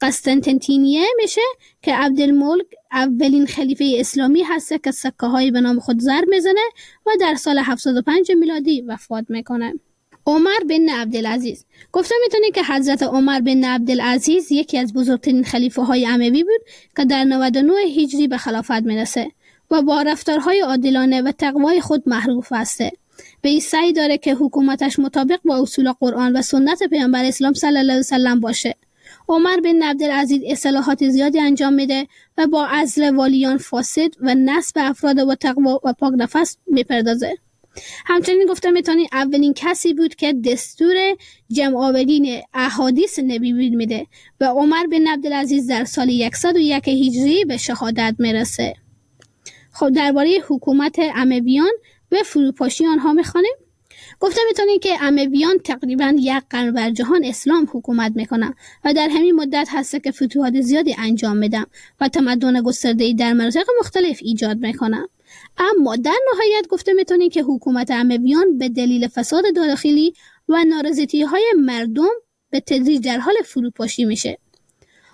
قسطنطنیه میشه که عبدالملک اولین خلیفه اسلامی هسته که سکه های به نام خود ضرب میزنه و در سال هفتاد و پنج میلادی وفات میکنه. عمر بن عبدالعزیز. گفته میتونیم که حضرت عمر بن عبدالعزیز یکی از بزرگترین خلیفه های اموی بود که در نود و نه هجری به خلافت میرسه و با رفتارهای عادلانه و تقوای خود معروف هسته. به این سعی داره که حکومتش مطابق با اصول قرآن و سنت پیامبر اسلام صلی الله علیه و سلم باشه. عمر بن عبدالعزیز اصلاحات زیادی انجام میده و با عزل والیان فاسد و نصب افراد با تقوا و پاک نفس میپردازه. همچنین گفته میتونی اولین کسی بود که دستور جمع آورین احادیث نبی میده و عمر بن عبدالعزیز در سال صد و یک هجری به شهادت میرسه. خب، درباره حکومت امویان و فروپاشی آنها میخوانیم. گفته میتونیم که امویان تقریبا یک قرن بر جهان اسلام حکومت میکنن و در همین مدت هست که فتوحات زیادی انجام میدن و تمدن گسترده‌ای در مناطق مختلف ایجاد میکنن. اما در نهایت گفته میتونیم که حکومت امویان به دلیل فساد داخلی و نارضایتی های مردم به تدریج در حال فروپاشی میشه.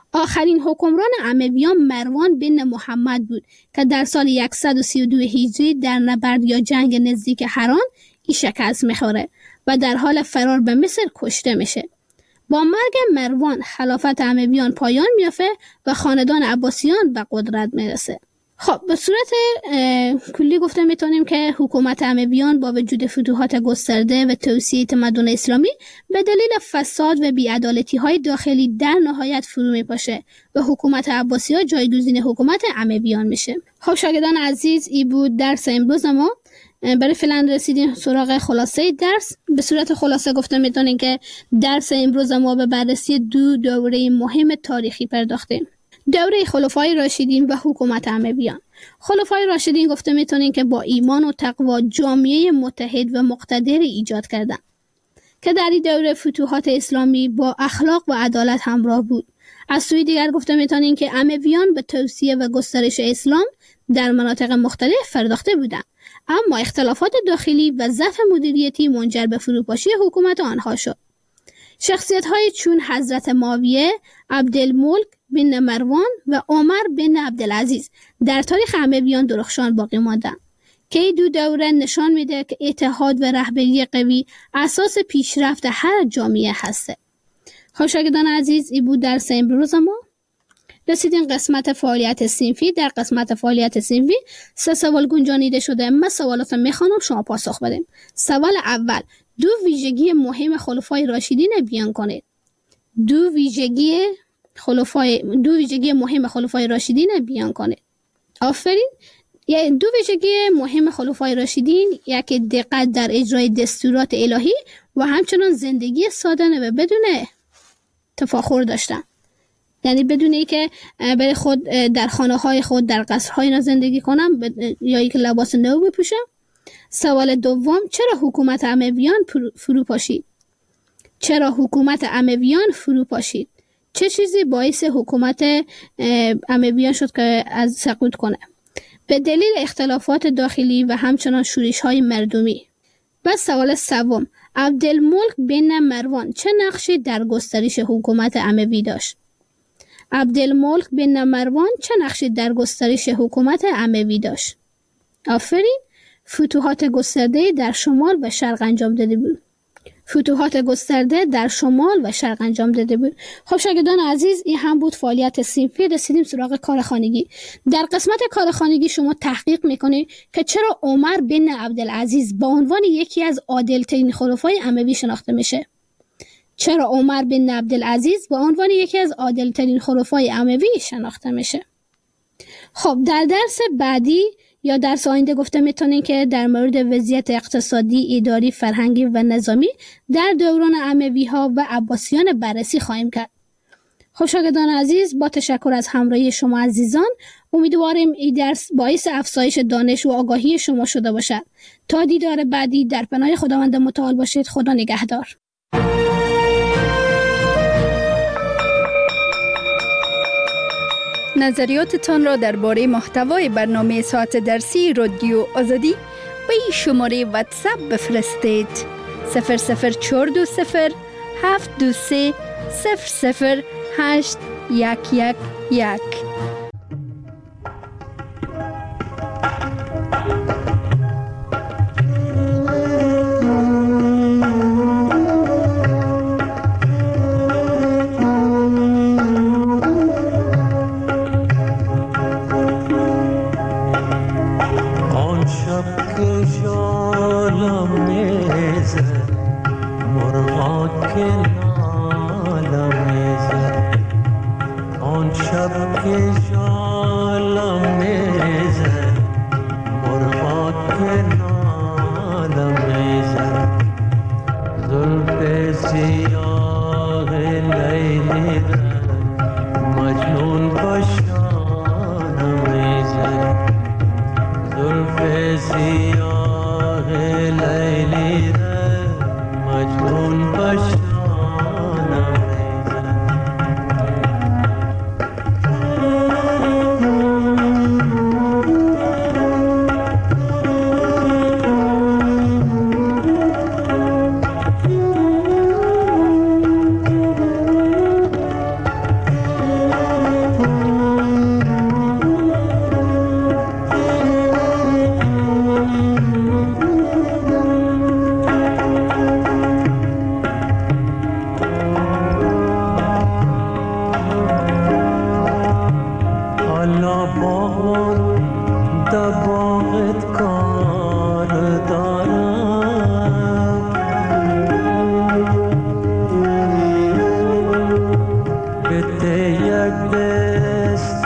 آخرین حکمران امویان مروان بن محمد بود که در سال صد و سی و دو هجری در نبرد یا جنگ نزدیک حران ای شکست میخوره و در حال فرار به مصر کشته میشه. با مرگ مروان خلافت امویان پایان میافته و خاندان عباسیان به قدرت میرسه. خب به صورت کلی گفته میتونیم که حکومت امویان با وجود فتوحات گسترده و توسعه تمدن اسلامی به دلیل فساد و بی‌عدالتی های داخلی در نهایت فرو میپاشه و حکومت عباسی‌ها جایگزین حکومت امویان میشه. خب شاگردان عزیز، این بود درس امروز ما. برای فعلا رسیدیم سراغ خلاصه درس. به صورت خلاصه گفته میتونیم که درس امروز ما به بررسی دو دوره مهم تاریخی پرداختیم: دوره خلفای راشدین و حکومت امویان. خلفای راشدین گفته میتونیم که با ایمان و تقوا جامعه متحد و مقتدر ایجاد کردند که در این دوره فتوحات اسلامی با اخلاق و عدالت همراه بود. از سوی دیگر گفته میتونیم که امویان به توسعه و گسترش اسلام در مناطق مختلف پرداخته بودند، اما اختلافات داخلی و ضعف مدیریتی منجر به فروپاشی حکومت آنها شد. شخصیت‌های چون حضرت معاویه، عبدالملک بن مروان و عمر بن عبدالعزیز در تاریخ امویان درخشان باقی ماندند که این دو دوره نشان میده که اتحاد و رهبری قوی اساس پیشرفت هر جامعه هسته. خب شاگردان عزیز، این بود درس امروز ما. رسیدیم قسمت فعالیت صنفی. در قسمت فعالیت صنفی سه سوال گنجانیده شده. من سوالات میخوانم، شما پاسخ بدیم. سوال اول: دو ویژگی مهم خلفای راشدین بیان کنید. دو ویژگی خلفای دو ویژگی مهم خلفای راشدین بیان کنید. آفرین. یعنی دو ویژگی مهم خلفای راشدین، یکی دقت در اجرای دستورات الهی و همچنان زندگی سادانه و بدون تفاخر داشتن. یعنی بدون ای که برای خود در خانه های خود در قصرهای اینا زندگی کنم یا ای که لباس نو بپوشم. سوال دوم: چرا حکومت امویان فرو پاشید؟ چرا حکومت امویان فرو پاشید؟ چه چیزی باعث حکومت امویان شد که از سقوط کنه؟ به دلیل اختلافات داخلی و همچنان شورش های مردمی. و سوال سوم: عبدالملک بن مروان چه نقشی در گسترش حکومت اموی داشت؟ عبدالملک بن مروان چه نقشی در گسترش حکومت اموی داشت؟ آفرین. فتوحات گسترده در شمال و شرق انجام داده بود. فتوحات گسترده در شمال و شرق انجام داده بود. خب شاگردان عزیز، این هم بود فعالیت صنفی. رسیدیم سراغ کار خانگی. در قسمت کار خانگی شما تحقیق میکنید که چرا عمر بن عبدالعزیز به عنوان یکی از عادل‌ترین خلفای اموی شناخته میشه. چرا عمر بن عبدالعزیز به عنوان یکی از عادل‌ترین خلفای اموی شناخته میشه؟ خب در درس بعدی یا درس آینده گفته میتونیم که در مورد وضعیت اقتصادی، اداری، فرهنگی و نظامی در دوران اموی ها و عباسیان بررسی خواهیم کرد. خب شاگردان عزیز، با تشکر از همراهی شما عزیزان، امیدواریم این درس باعث افزایش دانش و آگاهی شما شده باشد. تا دیدار بعدی، در پناه خداوند متعال باشید. خدا نگهدار. نظریاتتان را درباره محتوای برنامه ساعت درسی رادیو آزادی به این شماره واتساپ بفرستید: صفر صفر چهار دو صفر هفت دو سه صفر صفر هشت یک یک یک.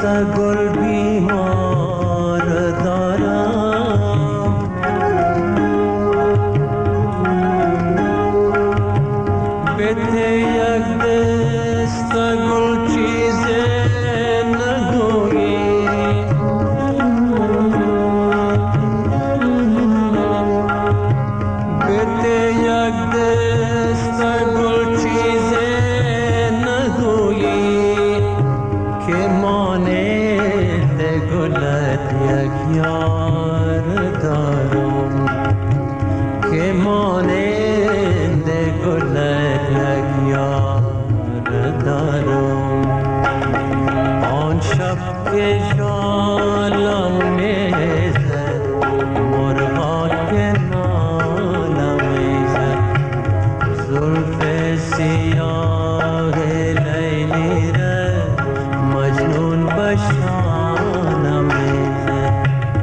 گل بیمار دارم، بده یک دست گل چیزی نگویی، بده یک دست گل چیزی نگویی که مانند گلت یک یار دارم، که مانند گلت یک یار دارم. آن شب که جالم میزد مرغا که نالم میزد، زلف سیاه لیلی را مجنون بشانم میزد.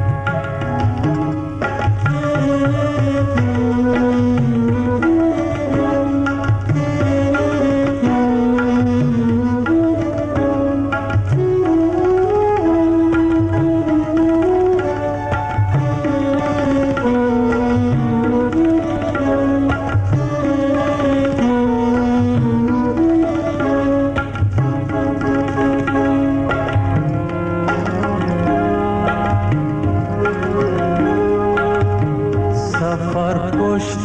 سفر پشت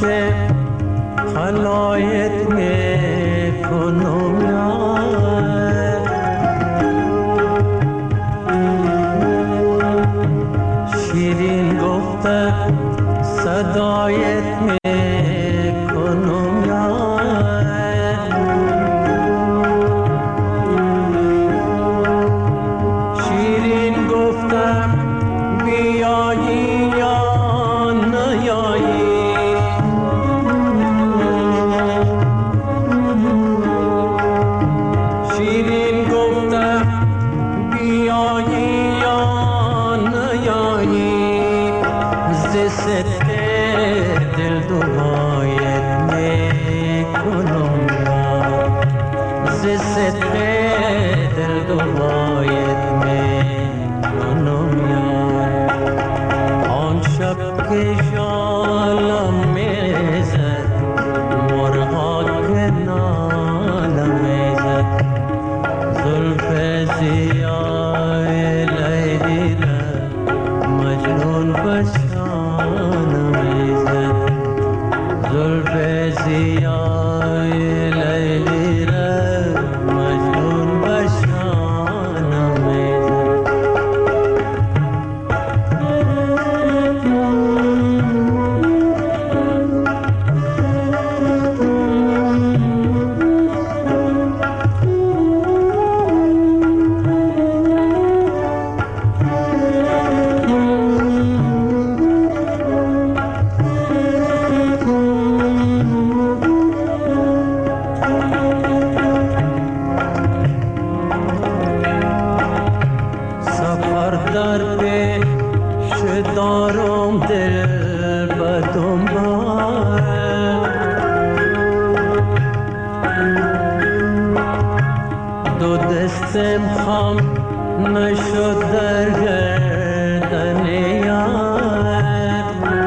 خلایت میکنم یار، شیرین گفته صدایت میکنم یار، شیرین گفته بیایی یا نیایی، شیرین گفته بیایی یا نیایی، ز صدق دل دعایت میکنم یار، ز صدق دل دعایت میکنم یار. آن شب که جالم میزد مرغا که نالم میزد، زلف سیاه لیلی را مجنون بشانم میزد، زلف سیاه لیلی را مجنون بشانم میزد. سفر در پیش دارم دل به دنبال، دو دستم خم نشد در گردن یار،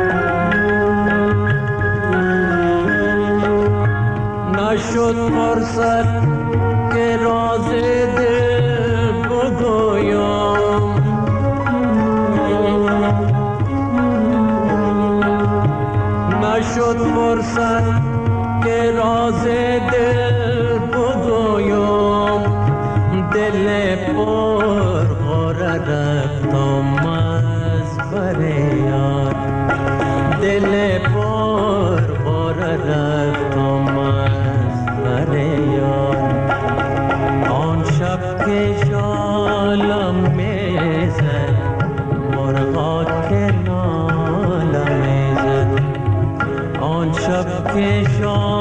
نشد فرصت که راز دل بگویم، نشد فرصت که راز دل بگویم، دل پر غره رفتم از بر یار، دل پر غره رفتم از بر یار. آن شب که جالم میزد مرغا که نالم میزد، آن شب که